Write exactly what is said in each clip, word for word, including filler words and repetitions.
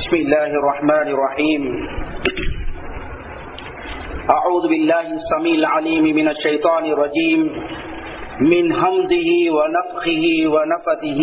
بسم الله الرحمن الرحيم. أعوذ بالله السميع العليم من الشيطان الرجيم من همزه ونفخه ونفثه.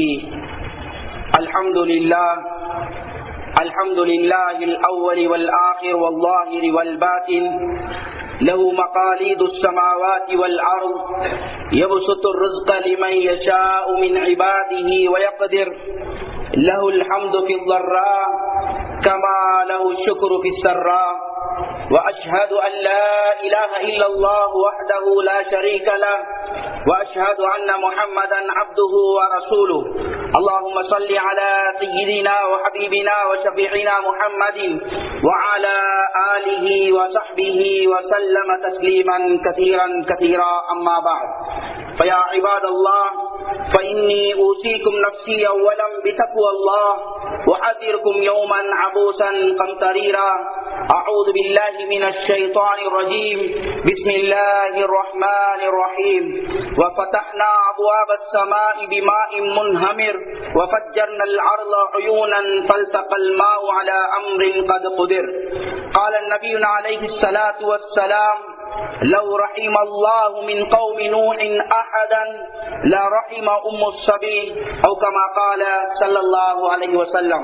الحمد لله الحمد لله الأول والآخر والظاهر والباطن، له مقاليد السماوات والأرض، يبسط الرزق لمن يشاء من عباده ويقدر، له الحمد في الضراء كما له الشكر في السراء، وأشهد أن لا إله إلا الله وحده لا شريك له، وأشهد أن محمدا عبده ورسوله. اللهم صل على سيدنا وحبيبنا وشفيعنا محمد وعلى آله وصحبه وسلم تسليما كثيرا كثيرا. أما بعد، فيا عباد الله، فإني أوصيكم نفسي أولا بتقوى الله وأحذركم يوما عبوسا قمطريرا. أعوذ بالله من الشيطان الرجيم. بسم الله الرحمن الرحيم. وفتحنا أبواب السماء بماء منهمر وفجرنا الأرض عيونا فالتقى الماء على أمر قد قدر. قال النبي عليه الصلاة والسلام: لو رحم الله من قوم نوح أحدا لرحم أم السبيل، أو كما قال صلى الله عليه وسلم.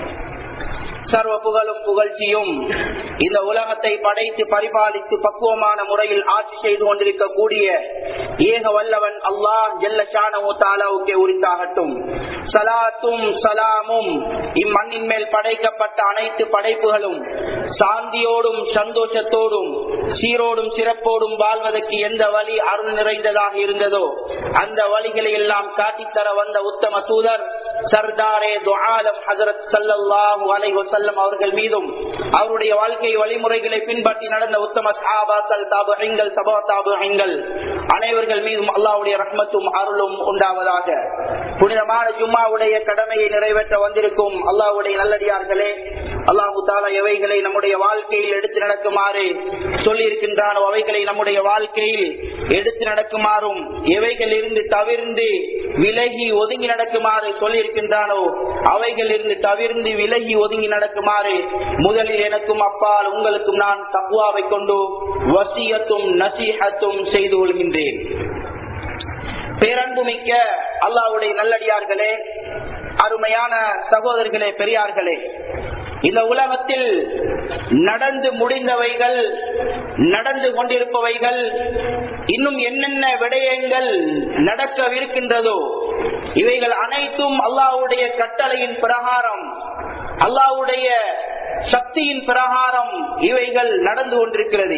சர்வ புகழும் புகழ்ச்சியும் இந்த உலகத்தை படைத்து பரிபாலித்து பக்குவமான முறையில் ஆட்சி செய்து கொண்டிருக்கக்கூடிய ஏக வல்லவன் அல்லாஹ் ஜல்ல ஷானஹு தஆலாவுக்கே உரித்தாகட்டும். ஸலாத்தும் ஸலாமும் இம்மண்ணின் மேல் படைக்கப்பட்ட அனைத்து படைப்புகளும் சாந்தியோடும் சந்தோஷத்தோடும் சீரோடும் சிறப்போடும் வாழ்வதற்கு எந்த வழி அருள் நிறைந்ததாக இருந்ததோ அந்த வழிகளை எல்லாம் காட்டித்தர வந்த உத்தம தூதர் சர்தாரே துஆலம் ஹஜ்ரத் ஸல்லல்லாஹு அலைஹி வஸல்லம் அவர்கள் மீதும் அவருடைய வாழ்க்கை வழிமுறைகளை பின்பற்றி நடந்த உத்தம சஹாபாக்கள், தாபிஈன்கள், தபா தாபிஈன்கள் அனைவர்கள் மீதும் அல்லாஹ்வுடைய ரஹ்மத்தும் அருளும் உண்டாவதாக. புனிதமான ஜும்மாவுடைய கடமையை நிறைவேற்ற வந்திருக்கும் அல்லாஹ்வுடைய நல்லடியார்களே, அல்லாஹு தஆலா எவைகளை நம்முடைய வாழ்க்கையில் எடுத்து நடக்குமாறு சொல்லி இருக்கின்றானோ அவைகளை நம்முடைய வாழ்க்கையில் எடுத்து நடக்குமாறும், எவைகள் இருந்து தவிர்ந்து விலகி ஒதுங்கி நடக்குமாறு சொல்லி இருக்கின்றானோ அவைகள் இருந்து தவிர்ந்து விலகி ஒதுங்கி நடக்குமாறு முதலில் எனக்கும் அப்பால் உங்களுக்கும் நான் தக்வாவை கொண்டு வசியத்தும் நசீஹத்தும் செய்து கொள்கின்றேன். பேரன்புமிக்க அல்லாஹ்வுடைய நல்லடியார்களே, அருமையான சகோதரர்களே, பெரியார்களே, இந்த உலகத்தில் நடந்து முடிந்தவைகள், நடந்து கொண்டிருப்பவைகள், இன்னும் என்னென்ன விடயங்கள் நடக்கவிருக்கின்றதோ இவைகள் அனைத்தும் அல்லாஹ்வுடைய கட்டளையின் பிரகாரம், அல்லாஹ்வுடைய சக்தியின் பிரகாரம் இவைகள் நடந்து கொண்டிருக்கிறது.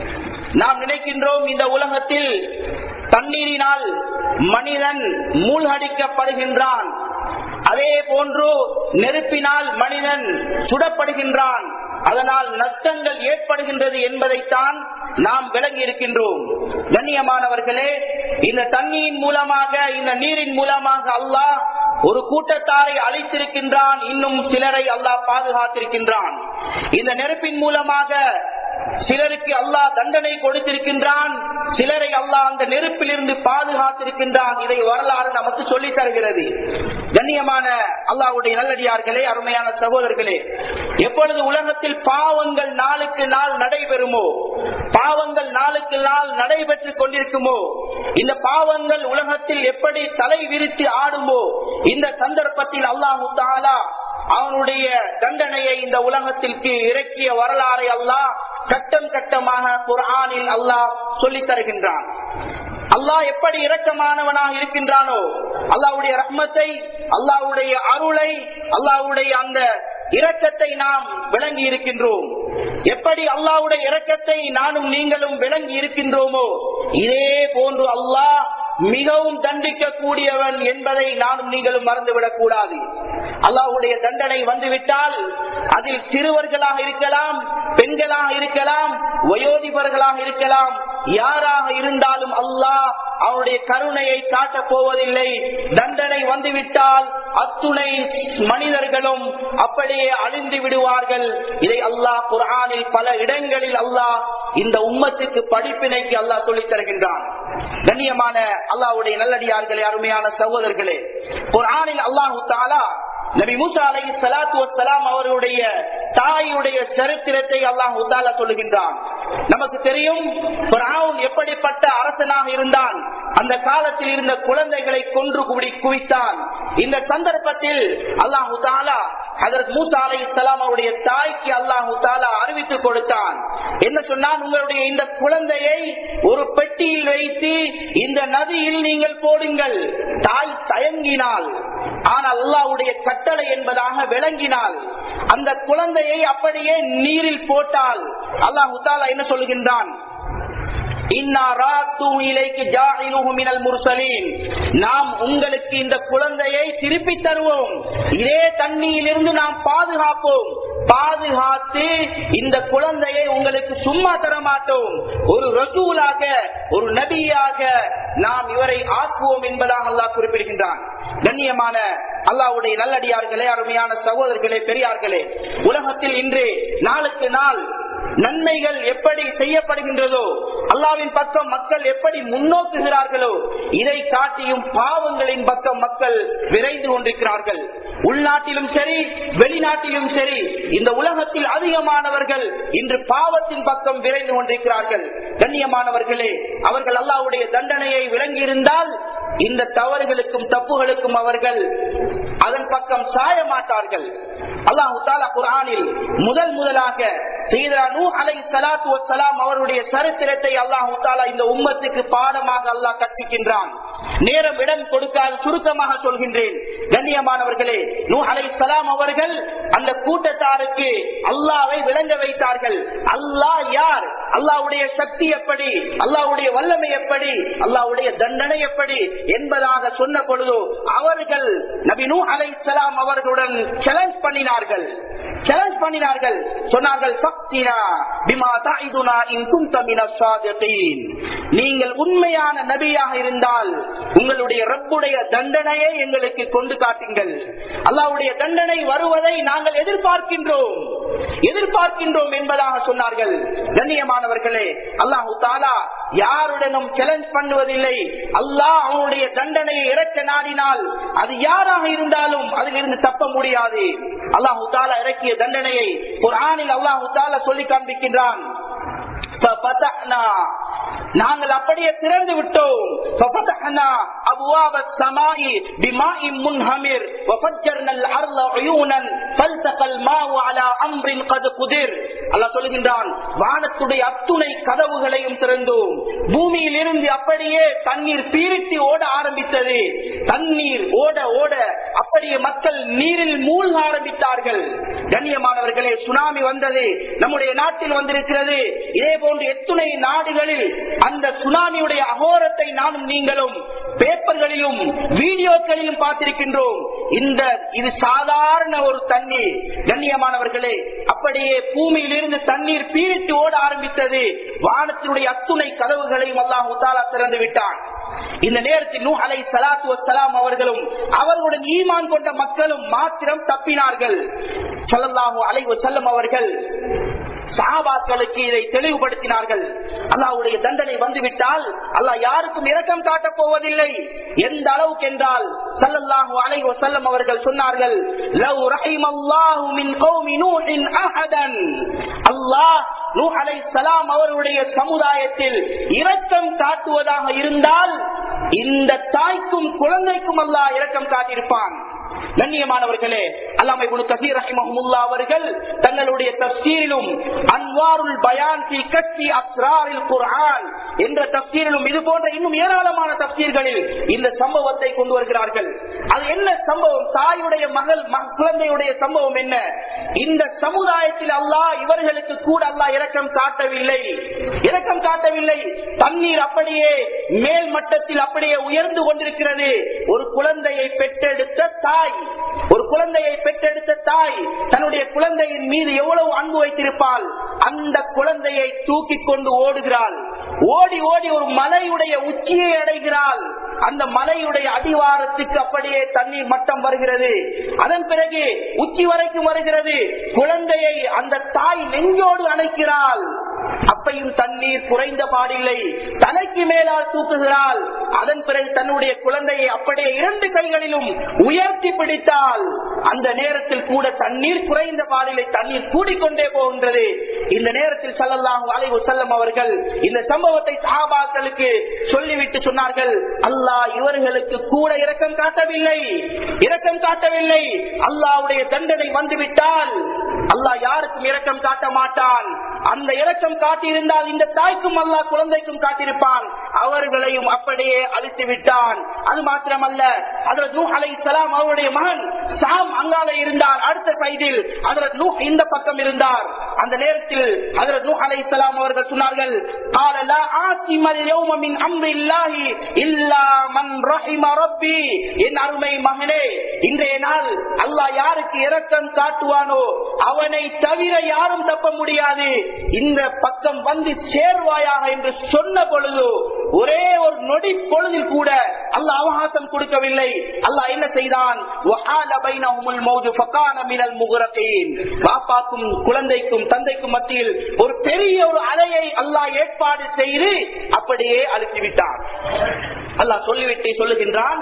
நாம் நினைக்கின்றோம் இந்த உலகத்தில் தண்ணீரினால் மனிதன் மூழ்கடிக்கப்படுகின்றான், அதே போன்று நெருப்பினால் மனிதன் சுடப்படுகின்றான், அதனால் நஷ்டங்கள் ஏற்படுகின்றது என்பதைத்தான் நாம் விளங்கி இருக்கின்றோம். கண்ணியமானவர்களே, இந்த தண்ணீரின் மூலமாக, இந்த நீரின் மூலமாக அல்லாஹ் ஒரு கூட்டத்தாரை அழித்திருக்கின்றான், இன்னும் சிலரை அல்லாஹ் பாதுகாத்திருக்கின்றான். இந்த நெருப்பின் மூலமாக சிலருக்கு அல்லாஹ் தண்டனை கொடுத்திருக்கின்றான், சிலரை அல்லாஹ் அந்த நெருப்பில் இருந்து பாதுகாத்திருக்கின்றான். இதை வரலாறு நமக்கு சொல்லி தருகிறது. கண்ணியமான அல்லாஹ்வுடைய நல்லடியார்களே, அருமையான சகோதரர்களே, எப்பொழுது உலகத்தில் பாவங்கள் நாளுக்கு நாள் நடைபெறுமோ, பாவங்கள் நாளுக்கு நாள் நடைபெற்றுக் கொண்டிருக்குமோ, இந்த பாவங்கள் உலகத்தில் எப்படி தலை விரித்து ஆடுமோ, இந்த சந்தர்ப்பத்தில் அல்லாஹு தஆலா அவனுடைய தண்டனையை இந்த உலகத்திற்கு இறக்கிய வரலாறை அல்லாஹ் கட்டம் கட்டமாக குர்ஆனில் அல்லாஹ் சொல்லித் தருகின்றான். அல்லாஹ் எப்படி இரக்கமானவனாக இருக்கின்றானோ, அல்லாஹ்வுடைய ரஹ்மத்தை, அல்லாஹ்வுடைய அருளை, அல்லாஹ்வுடைய அந்த இரக்கத்தை நாம் விளங்கி இருக்கின்றோம். எப்படி அல்லாஹ்வுடைய இரக்கத்தை நானும் நீங்களும் விளங்கி இருக்கின்றோமோ இதே போன்று அல்லாஹ் மிகவும் தண்டிக்க கூடியவன் என்பதை நானும் நீங்களும் மறந்துவிடக் கூடாது. அல்லாஹ்வுடைய தண்டனை வந்துவிட்டால் அதில் சிறுவர்களாக இருக்கலாம், பெண்களாக இருக்கலாம், வயோதிபர்களாக இருக்கலாம், யாராக இருந்தாலும் அல்லாஹ் அவருடைய கருணையை காட்டப் போவதில்லை. தண்டனை வந்துவிட்டால் அத்துணை மனிதர்களும் அப்படியே அழிந்து விடுவார்கள். இதை அல்லாஹ் குர்ஆனில் பல இடங்களில் அல்லாஹ் இந்த உம்மத்துக்கு படிப்பினைக்கு அல்லாஹ் சொல்லித் தருகின்றான். கண்ணியமான அல்லாஹ்வுடைய நல்லடியார்களே, அருமையான சகோதரர்களே, குர்ஆனில் அல்லாஹ் தஆலா நபி மூசா அலைஹிஸ்ஸலாத்து வஸ்ஸலாம் அவருடைய தாயுடைய சரித்திரத்தை அல்லாஹ் தஆலா சொல்லுகின்றான். நமக்கு தெரியும் ஃபிரௌன் எப்படிப்பட்ட அரசனாக இருந்தான். அந்த காலத்தில் இருந்த குழந்தைகளை கொன்று குவித்தான். இந்த சந்தர்ப்பத்தில் அல்லாஹ் தஆலா ஹஜ்ரத் மூசா அலைஹிஸ்ஸலாம் அவருடைய தாய்க்கு அல்லாஹ் தஆலா அறிவித்து கொடுத்தான். என்ன சொன்னான்? உங்களுடைய இந்த குழந்தையை ஒரு பெட்டியில் வைத்து இந்த நதியில் நீங்கள் போடுங்கள். தாய் தயங்கினாள், ஆனால் அல்லாஹ்வுடைய கட்டளை என்பதாக விளங்கினாள். அந்த குழந்தையை அப்படியே நீரில் போட்டால் அல்லாஹ் தஆலா என்ன சொல்லுகின்றான்? நாம் உங்களுக்கு இந்த குழந்தையை திருப்பி தருவோம், இதே தண்ணியிலிருந்து நாம் பாதுகாப்போம், பாதுகாத்து இந்த குழந்தையை உங்களுக்கு சும்மா தர மாட்டோம், ஒரு ரசூலாக ஒரு நபியாக நாம் இவரை ஆக்குவோம் என்பதாக அல்லாஹ் குறிப்பிடுகின்றான். கண்ணியமான அல்லாஹ்வுடைய நல்லடியார்களே, அருமையான சகோதரர்களே, பெரியார்களே, உலகத்தில் இன்று நாளுக்கு நாள் நன்மைகள் எப்படி செய்யப்படுகின்றதோ, அல்லாஹ்வின் பக்கம் மக்கள் எப்படி முன்னோக்குகிறார்களோ, இதை காட்டியும் பாவங்களின் பக்கம் மக்கள் விரைந்து கொண்டிருக்கிறார்கள். உள்நாட்டிலும் சரி வெளிநாட்டிலும் சரி இந்த உலகத்தில் அதிகமானவர்கள் இன்று பாவத்தின் பக்கம் விரைந்து கொண்டிருக்கிறார்கள். கண்ணியமானவர்களே, அவர்கள் அல்லாஹ்வுடைய தண்டனையை விளங்கி இருந்தால் இந்த தவறுகளுக்கும் தப்புகளுக்கும் அவர்கள் அதன் பக்கம் சாய மாட்டார்கள். அல்லாஹ் தஆலா குர்ஆனில் முதல் முதலாக சையதுனா நூஹ் அலைஹிஸ்ஸலாத்து வஸ்ஸலாம் அவருடைய சரித்திரத்தை அல்லாஹ் தஆலா இந்த உம்மத்துக்கு பாடமாக அல்லாஹ் கற்பிக்கின்றான். நேரம் இடம் கொடுக்காது சுருக்கமாக சொல்கின்றேன். கண்ணியமானவர்களே, நூஹ் அலைஹிஸ்ஸலாம் அவர்கள் அந்த கூட்டத்தாருக்கு அல்லாஹ்வை விளங்க வைத்தார்கள். அல்லாஹ் யார், அல்லாஹ்வுடைய சக்தி எப்படி, அல்லாஹ்வுடைய வல்லமை எப்படி, அல்லாஹ்வுடைய தண்டனை எப்படி என்பதாக சொன்ன பொழுது அவர்கள் நபி நூஹ் அலைஹிஸ்ஸலாம் அவர்களுடன் சேலஞ்ச் பண்ணினார்கள் சேலஞ்ச் பண்ணினார்கள் சொன்னார்கள், ஃபக்தினா பிமா தஇதுனா இன் குன்த மினஸ் ஸாதிகீன். நீங்கள் உண்மையான நபியாக இருந்தால் உங்களுடைய ரப்புடைய தண்டனையை எங்களுக்கு கொண்டு காட்டுங்கள். அல்லாஹ்வுடைய தண்டனை வருவதை நாங்கள் எதிர்பார்க்கின்றோம் எதிர்பார்க்கின்றோம் என்பதாக சொன்னார்கள். கண்ணியமானவர்களே, அல்லாஹ் தஆலா யாருடனும் சேலஞ்ச் பண்ணுவதில்லை. அல்லாஹ் அவனுடைய தண்டனையை இறக்க நாடினால் அது யாராக இருந்தாலும் அதிலிருந்து தப்ப முடியாது. அல்லாஹ் தஆலா இறக்கிய தண்டனையை குர்ஆனில் அல்லாஹ் தஆலா சொல்லி காண்பிக்கின்றான். நாங்கள் அப்படியே திறந்து விட்டோம். வானத்துடைய அத்துணை கதவுகளையும் திறந்தோம். பூமியில் இருந்து அப்படியே தண்ணீர் பீரிட்டு ஓட ஆரம்பித்தது. தண்ணீர் ஓட ஓட அப்படியே மக்கள் நீரில் மூழ்க ஆரம்பித்தார்கள். கண்ணியமானவர்களே, சுனாமி வந்தது, நம்முடைய நாட்டில் வந்திருக்கிறது. இதே போன்று எத்துணை நாடுகளில் அந்த சுனாமியுடைய அகோரத்தை நானும் நீங்களும் பேப்பர்களிலும் வீடியோக்களிலும் பார்த்திருக்கின்றோம். இந்த இது சாதாரண ஒரு தண்ணீர். கண்ணியமானவர்களே, அப்படியே பூமியில் இருந்து தண்ணீர் பீரிட்டு ஓட ஆரம்பித்தது. வானத்தினுடைய அத்துணை கதவுகளையும் அல்லாஹ் தஆலா திறந்து விட்டான். இந்த நேரத்தில் நூஹ் அலைஹிஸ்ஸலாத்து வஸ்ஸலாம் அவர்களும் அவர்களுடன் ஈமான் கொண்ட மக்களும் மாத்திரம் தப்பினார்கள். ஸல்லல்லாஹு அலைஹி வஸல்லம் அவர்கள் சஹாபாக்களுக்கு இதை தெளிவுபடுத்தினார்கள். அல்லாஹ்வுடைய தண்டனை வந்துவிட்டால் அல்லாஹ் யாருக்கும் இரக்கம் காட்டப் போவதில்லை. எந்த அளவுக்கு என்றால் ஸல்லல்லாஹு அலைஹி வஸல்லம் அவர்கள் சொன்னார்கள், லவ் ரஹிமல்லாஹு மின் கௌமி நூஹின் அஹதன். அல்லாஹ் நூஹ் அலைஹிஸ்ஸலாம் அவருடைய சமுதாயத்தில் இரக்கம் காட்டுவதாக இருந்தால் இந்த தாய்க்கும் குழந்தைக்கும் அல்லாஹ் இரக்கம் காட்டியிருப்பான். கண்ணியமானவர்களே, அல்லாமா இப்னு கஸீர் ரஹிமஹுல்லாஹ் அவர்கள் தங்களுடைய தஃப்சீரிலும் அன்வாருல் பயான் ஃபீ கஷ்ஃபி அஸ்ராரில் குர்ஆன் என்ற தஃப்சீரிலும் இது போன்ற இன்னும் ஏராளமான தஃப்சீர்களில் இந்த சம்பவத்தை கொண்டு வருகிறார்கள். அது என்ன சம்பவம்? தாயுடைய மகள் குழந்தையுடைய சம்பவம் என்ன? இந்த சமுதாயத்தில் அல்லாஹ் இவர்களுக்கு கூட அல்லாஹ் இரக்கம் காட்டவில்லை இரக்கம் காட்டவில்லை தண்ணீர் அப்படியே மேல் மட்டத்தில் அப்படியே உயர்ந்து கொண்டிருக்கிறது. ஒரு குழந்தையை பெற்றெடுத்த தாய் ஒரு குழந்தையை பெற்றெடுத்த தாய் தன்னுடைய குழந்தையின் மீது எவ்வளவு அன்பு வைத்திருப்பாள். அந்த குழந்தையை தூக்கி கொண்டு ஓடுகிறாள். ஓடி ஓடி ஒரு மலையுடைய உச்சியை அடைகிறாள். அந்த மலையுடைய அடிவாரத்துக்கு அப்படியே தண்ணீர் மட்டம் வருகிறது. அதன் பிறகு உச்சி வரைக்கும் வருகிறது. குழந்தையை அந்த தாய் நெஞ்சோடு அணைக்கிறாள். அப்பையும் தண்ணீர் குறைந்த பாடில்லை. தலைக்கு மேலால் தூக்குகிறாள். அதன் பிறகு தன்னுடைய குழந்தையை அப்படியே இரண்டு கைகளிலும் உயர்த்தி பிடித்தாள். அந்த நேரத்தில் கூட தண்ணீர் குறைந்த பாதையிலே தண்ணீர் கூடிக்கொண்டே போகின்றது. இந்த நேரத்தில் ஸல்லல்லாஹு அலைஹி வஸல்லம் அவர்கள் இந்த சம்பவத்தை சஹாபாக்களுக்கு சொல்லிவிட்டு சொன்னார்கள், அல்லாஹ் இவர்களுக்கு கூட இரக்கம் காட்டவில்லை, இரக்கம் காட்டவில்லை. அல்லாஹ்வுடைய தண்டனை வந்துவிட்டால் அல்லாஹ் யாருக்கும் இரக்கம் காட்ட மாட்டான். அந்த இரக்கம் காட்டியிருந்தால் இந்த தாய்க்கும் அல்லாஹ் குழந்தைக்கும் காட்டியிருப்பான், அவர்களையும் அப்படியே அழித்து விட்டான். அது மாத்திரமல்ல, ஹஜ்ரத் நூஹ் அலைஹிஸ்ஸலாம் அவருடைய மகன் சாம் அங்காலே இருந்தார், அடுத்த சைடில் ஹஜ்ரத் நூஹ் இந்த பக்கம் இருந்தார். அந்த நேரத்தில் ஹஜ்ரத் நூஹ் அலைஹிஸ்ஸலாம் அவர்கள் சொன்னார்கள், قال لا عاصم اليوم من امر الله الا من رحم ربي. என் அருமை மகனே, இன்றைய நாள் அல்லாஹ் யாருக்கு இரக்கம் காட்டுவானோ அவனை தவிர யாரும் தப்ப முடியாது, இந்த பக்கம் வந்து சேர்வாயாக என்று சொன்ன பொழுது ஒரே ஒரு நொடி பொழுதில் கூட அல்லாஹ் அவகாசம் கொடுக்கவில்லை. அல்லாஹ் என்ன செய்தான், பாப்பாக்கும் குழந்தைக்கும் தந்தைக்கும் மத்தியில் ஒரு பெரிய ஒரு அலையை அல்லாஹ் ஏற்பாடு செய்து அப்படியே அழுத்திவிட்டார். அல்லாஹ் சொல்லிவிட்டு சொல்லுகின்றான்,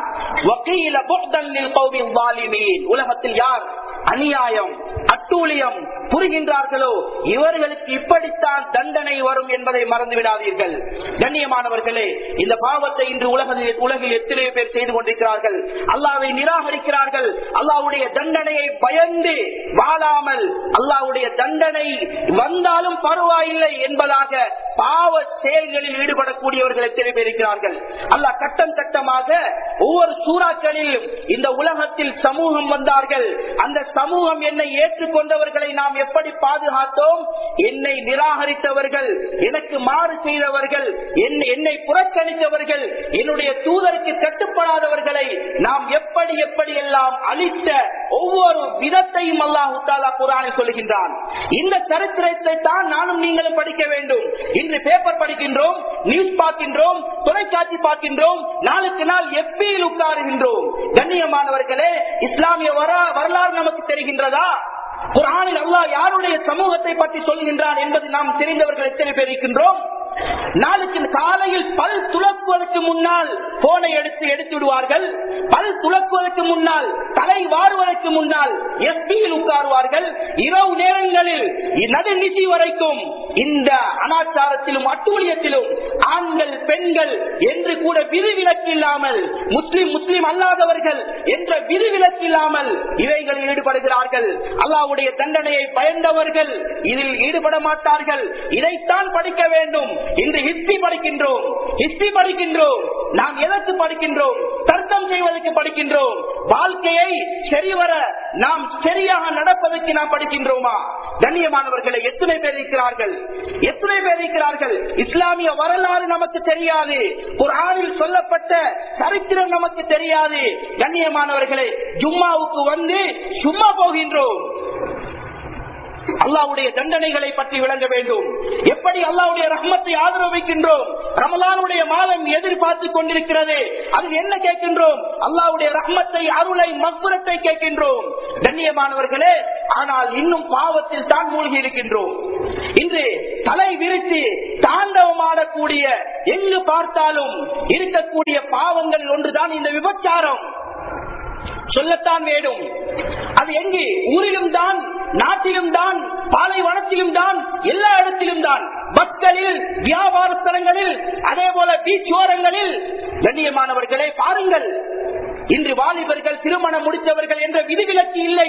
உலகத்தில் யார் அநியாயம் அட்டூழியம் புரிகின்றார்களோ இவர்களுக்கு இப்படித்தான் தண்டனை வரும் என்பதை மறந்து விடாதீர்கள். கண்ணியமானவர்களே, இந்த பாவத்தை இன்று உலகில் உலகில் எத்தனை பேர் செய்து கொண்டிருக்கிறார்கள். அல்லாஹ்வை நிராகரிக்கிறார்கள். அல்லாஹ்வுடைய தண்டனையை பயந்து வாழாமல் அல்லாஹ்வுடைய தண்டனை வந்தாலும் பரவாயில்லை என்பதாக பாவ செயல்களில் ஈடுபடக்கூடியவர்கள் எத்தனை பேர் இருக்கிறார்கள். அல்லாஹ் கட்டம் கட்டமாக ஒவ்வொரு சூறாக்களிலும் இந்த உலகத்தில் சமூகம் வந்தார்கள். அந்த சமூகம் என்னை ஏற்றுக்கொண்டவர்களை நாம் எப்படி பாதுகாத்தோம், என்னை நிராகரித்தவர்கள், எனக்கு மாறு செய்தவர்கள், என்னை புறக்கணித்தவர்கள், என்னுடைய தூதருக்கு கட்டுப்படாதவர்களை நாம் எப்படி எப்படி எல்லாம் அழித்த ஒவ்வொரு விதத்தையும் அல்லாஹ் தஆலா குர்ஆனில் சொல்லுகின்றான். இந்த சரித்திரத்தை தான் நானும் நீங்களும் படிக்க வேண்டும். இன்று பேப்பர் படிக்கின்றோம், நியூஸ் பார்க்கின்றோம், தொலைக்காட்சி பார்க்கின்றோம், நாளுக்கு நாள் எப்பியில் உட்காருகின்றோம். கண்ணியமானவர்களே, இஸ்லாமிய வரலாறு நமக்கு தெரிகின்றதா? குர்ஆனில் அல்லாஹ் யாருடைய சமூகத்தை பற்றி சொல்கின்றான் என்பது நாம் தெரிந்தவர்கள் எத்தனை பேர் இருக்கின்றோம்? நாளுக்கு காலையில் பல் துலக்குவதற்கு முன்னால் போனை எடுத்து எடுத்து விடுவார்கள். பல் துலக்குவதற்கு முன்னால், தலை வாருவதற்கு முன்னால் எஸ்பியில் உட்காருவார்கள். இரவு நேரங்களில் நடுநிசி வரைக்கும் இந்த அனாச்சாரத்திலும் அட்டூழியத்திலும் ஆண்கள் பெண்கள் என்று கூட விதிவிலக்கு இல்லாமல், முஸ்லிம் முஸ்லிம் அல்லாதவர்கள் என்ற விதிவிலக்கு இல்லாமல் இவைகளில் ஈடுபடுகிறார்கள். அல்லாஹ்வுடைய தண்டனையை பயந்தவர்கள் இதில் ஈடுபட மாட்டார்கள். இதைத்தான் படிக்க வேண்டும். இன்று ஹிஸ்டரி படிக்கின்றோம், ஹிஸ்டரி படிக்கின்றோம். நாம் எதற்கு படிக்கின்றோம்? தர்க்கம் செய்வதற்கு படிக்கின்றோம். வாழ்க்கையை சரிவர நாம் சரியாக நடப்பதற்கு நாம் படிக்கின்றோமா? கண்ணியமானவர்களை, எத்தனை பேர் இருக்கிறார்கள், எத்தனை பேர் இருக்கிறார்கள்? இஸ்லாமிய வரலாறு நமக்கு தெரியாது, குர்ஆனில் சொல்லப்பட்ட சரித்திரம் நமக்கு தெரியாது. கண்ணியமானவர்களே, ஜும்மாவுக்கு வந்து சும்மா போகின்றோம். அல்லாஹ்வுடைய தண்டனைகளை பற்றி விளங்க வேண்டும். எப்படி அல்லாஹ்வுடைய ரஹ்மத்தை ஆதரவு வைக்கின்றோம்? ரமலானுடைய மாதம் எதிர்பார்த்து கொண்டிருக்கிறது, அது என்ன கேட்கின்றோம்? அல்லாஹ்வுடைய ரஹ்மத்தை, அருளை, மக்ஃபிரத்தை கேட்கின்றோம். கண்ணியமானவர்களே, ஆனால் இன்னும் பாவத்தில் தான் மூழ்கி இருக்கின்றோம். இன்று தலை விரித்து தாண்டவமாடக்கூடிய, எங்கு பார்த்தாலும் இருக்கக்கூடிய பாவங்கள் ஒன்றுதான் இந்த விபச்சாரம். சொல்லத்தான் வேண்டும். அது எங்கு? ஊரிலும் தான், நாட்டிலும் தான், பாலைவனத்திலும் தான், எல்லா இடத்திலும் தான். மக்களில், வியாபார ஸ்தலங்களில், அதே போல பீச் ஓரங்களில். கண்ணியமானவர்களை பாருங்கள், இன்று வாலிபர்கள், திருமணம் முடித்தவர்கள் என்ற விதிவிலக்கு இல்லை.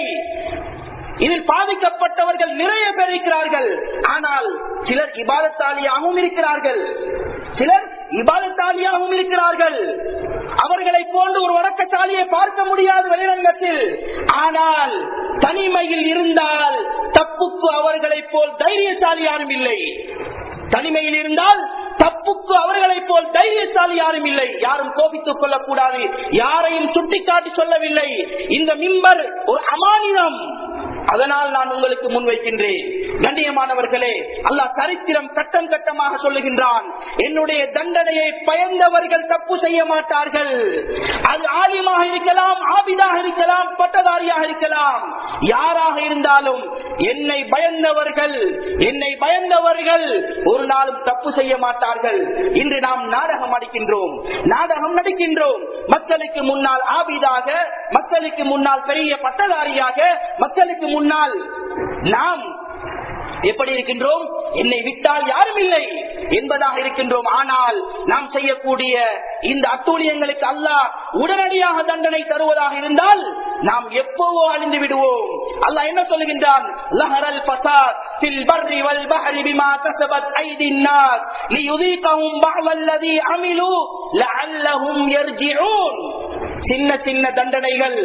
இதில் பாதிக்கப்பட்டவர்கள் நிறைய பேர் இருக்கிறார்கள். ஆனால் சிலர் இபாதத்தாலியாகவும் இருக்கிறார்கள், சிலர் இபாதத்தாலியாகவும் இருக்கிறார்கள். அவர்களை போன்று ஒரு வணக்கசாலியை பார்க்க முடியாது வெளிரங்கத்தில். ஆனால் தனிமையில் இருந்தால் தப்புக்கு அவர்களை போல் தைரியசாலி யாரும் இல்லை. தனிமையில் இருந்தால் தப்புக்கு அவர்களை போல் தைரியசாலி யாரும் இல்லை. யாரும் கோபித்துக் கொள்ளக்கூடாது, யாரையும் சுட்டிக்காட்டி சொல்லவில்லை. இந்த மிம்பர் ஒரு அமானிதம், அதனால் நான் உங்களுக்கு முன்வைக்கின்றேன். கண்ணியமானவர்களே, அல்லாஹ் சரித்திரம் கட்டம் கட்டமாக சொல்லுகின்றான். என்னுடைய தண்டனையை பயந்தவர்கள் தப்பு செய்ய மாட்டார்கள். அது ஆலிமாக இருக்கலாம், ஆபிதாக இருக்கலாம், பட்டதாரியாக இருக்கலாம், யாராக இருந்தாலும் என்னை பயந்தவர்கள் என்னை பயந்தவர்கள் ஒரு நாளும் தப்பு செய்ய மாட்டார்கள். இன்று நாம் நாடகம் அடிக்கின்றோம், நாடகம் நடிக்கின்றோம். மக்களுக்கு முன்னால் ஆபிதாக, மக்களுக்கு முன்னால் பெரிய பட்டதாரியாக, மக்களுக்கு முன்னால் நாம் எப்படி இருக்கின்றோம்? என்னை விட்டால் யாரும் இல்லை என்பதாக இருக்கின்றோம். ஆனால் நாம் செய்யக்கூடிய இந்த அட்டூழியங்களுக்கு அல்லாஹ் உடனடியாக தண்டனை தருவதாக இருந்தால் நாம் எப்பவோ அழிந்து விடுவோம். அல்லாஹ் என்ன சொல்லுகின்றான்? லஹரல் ஃபஸாத் ஃபில் பர்ரி வல் பஹரி பிமா கஸபத் ஐதின் நாஸ் லியுதீகஹும் பஅலல்லதி அமிலு லஅல்லஹும் யர்ஜிஊன். சின்ன சின்ன தண்டனைகள்,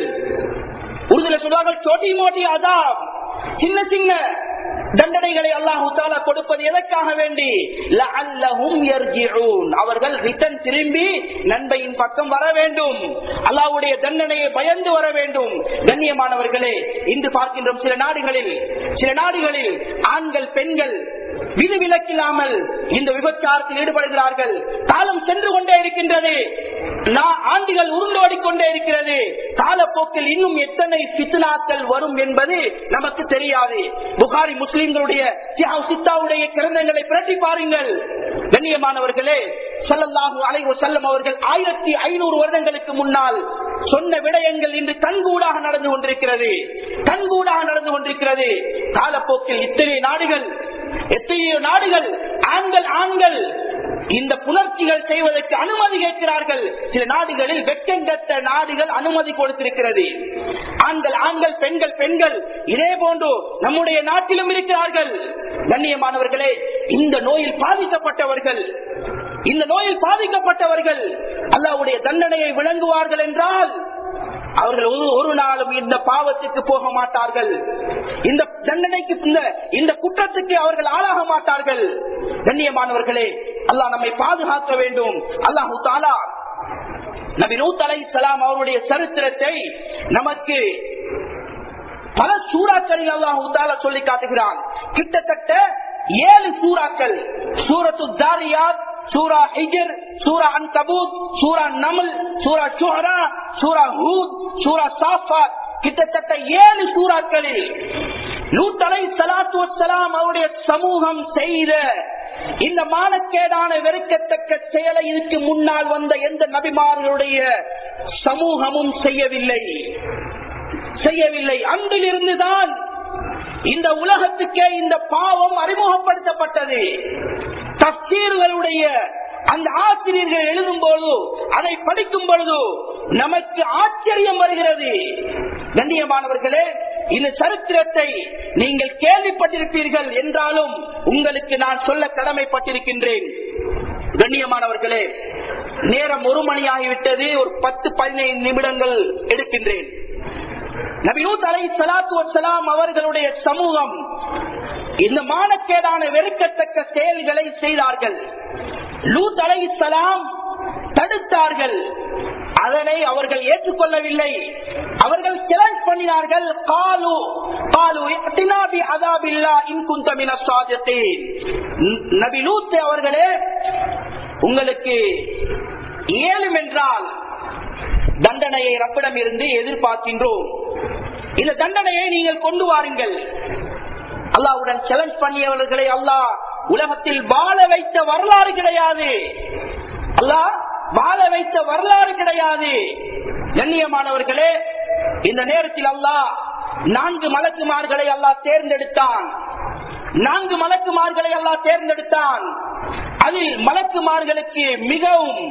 உருதுல சொல்வார்கள் சோட்டி மோட்டி அதாப், சின்ன சின்ன தண்டனைகளை அல்லாஹ் தஆலா கொடுப்பது எதற்காக வேண்டி? லஅல்லஹும் யர்ஜிஊன், அவர்கள் ரிட்டன் திரும்பி நன்மையின் பக்கம் வர வேண்டும், அல்லாஹ்வுடைய தண்டனையை பயந்து வர வேண்டும். கண்ணியமானவர்களே, இன்று பார்க்கின்றோம் சில நாடுகளில் சில நாடுகளில் ஆண்கள் பெண்கள் விதிவிலக்கில்லாமல் இந்த விபச்சாரத்தில் ஈடுபடுகிறார்கள். காலம் சென்று கொண்டே இருக்கின்றது, ஆண்டுகள் உருண்டோடிக்கொண்டே இருக்கிறது. காலப்போக்கில் இன்னும் எத்தனை ஃபித்னாக்கள் வரும் என்பது நமக்கு தெரியாது. புகாரி முஸ்லிம்களுடைய சித்தாவுடைய கிரந்தங்களை பிரட்டி பாருங்கள். கண்ணியமானவர்களே, ஸல்லல்லாஹு அலைஹி வஸல்லம் அவர்கள் ஆயிரத்தி ஐநூறு வருடங்களுக்கு முன்னால் சொன்ன விடயங்கள் இன்று கண்கூடாக நடந்து கொண்டிருக்கிறது கண்கூடாக நடந்து கொண்டிருக்கிறது. காலப்போக்கில் இத்தனை நாடுகள் எத்தனையோ நாடுகள் ஆண்கள் ஆண்கள் இந்த புணர்ச்சிகள் செய்வதற்கு அனுமதி கேட்கிறார்கள். சில நாடுகளில் வெட்கங்கட்ட நாடுகள் அனுமதி கொடுத்திருக்கிறது. ஆண்கள் ஆண்கள், பெண்கள் பெண்கள், இதே போன்று நம்முடைய நாட்டிலும் இருக்கிறார்கள். கண்ணியமானவர்களே, இந்த நோயில் பாதிக்கப்பட்டவர்கள் இந்த நோயில் பாதிக்கப்பட்டவர்கள் அல்லாஹ்வுடைய தண்டனையை விளங்குவார்கள் என்றால் அவர்கள் ஒரு நாளும் இந்த பாவத்துக்கு போக மாட்டார்கள், இந்த தண்டனைக்கு இந்த குற்றத்துக்கு அவர்கள் ஆளாக மாட்டார்கள். கண்ணியமானவர்களே, அல்லாஹ் நம்மை பாதுகாக்க வேண்டும். அல்லாஹ் தஆலா நபி லூத் அலைஹிஸ்ஸலாம் அவருடைய சரித்திரத்தை நமக்கு பல சூறாக்களில் அல்லாஹ் தஆலா சொல்லி காட்டுகிறான். கிட்டத்தட்ட ஏழு சூறாக்கள், சூரத்து தாரியாத், சூரா ஹிஜ்ர், சூரா அன்கபூத், சூரா நம்ல், சூரா ஷுஅரா, சூரா ஹூத், சூரா சாஃபாத், கிட்டத்தட்ட ஏழு சூறாக்களில் லூத் அலைஹிஸ்ஸலாத்து வஸ்ஸலாம் அவருடைய சமூகம் செய்த இந்த மானக்கேடான வெறுக்கத்தக்க செயலை இதுக்கு முன்னால் வந்த எந்த நபிமார்களுடைய சமூகமும் செய்யவில்லை செய்யவில்லை அன்றிலிருந்துதான் இந்த உலகத்துக்கே இந்த பாவம் அறிமுகப்படுத்தப்பட்டது. தஃசீர்களுடைய அந்த ஆசிரியர்கள் எழுதும் பொழுது, அதை படிக்கும் பொழுது நமக்கு ஆச்சரியம் வருகிறது. கண்ணியமானவர்களே, இந்த சரித்திரத்தை நீங்கள் கேள்விப்பட்டிருப்பீர்கள் என்றாலும் உங்களுக்கு நான் சொல்ல கடமைப்பட்டிருக்கின்றேன். கண்ணியமானவர்களே, நேரம் ஒரு மணியாகிவிட்டது. ஒரு பத்து பதினைந்து நிமிடங்கள் எடுக்கின்றேன். நபி லூத் அலைஹிஸ்ஸலாத்து வஸ்ஸலாம் அவர்களுடைய சமூகம் இந்த மானக்கேடான வெறுக்கத்தக்க செயல்களை செய்தார்கள். லூத் அலைஹிஸ்ஸலாம் தடுத்தார்கள், அதனை அவர்கள் ஏற்றுக்கொள்ளவில்லை. அவர்கள் சேலஞ்ச் பண்ணினார்கள். காலு காலு இஅ்தினா பி அஸாபில்லாஹ் இன் குன்த மினஸ் ஸாதிகீன். நபி லூத் அவர்களே, உங்களுக்கு இயலும் என்றால் தண்டனையை ரப்பிடம் இருந்து எதிர்பார்க்கின்றோம், இந்த தண்டனையை நீங்கள் கொண்டு வாருங்கள். அல்லாஹ்வுடன் சேலஞ்ச் பண்ணியவர்களை அல்லாஹ் உலகத்தில் வாழ வைத்த வரலாறு கிடையாது. அல்லாஹ் வாழ வைத்த வரலாறு கிடையாது. கண்ணியமானவர்களே, இந்த நேரத்தில் அல்லாஹ் நான்கு மலக்குமார்களை அல்லாஹ் தேர்ந்தெடுத்தான். நான்கு மலக்குமார்களை அல்லாஹ் தேர்ந்தெடுத்தான். அதில் மலக்குமார்களுக்கு மிகவும்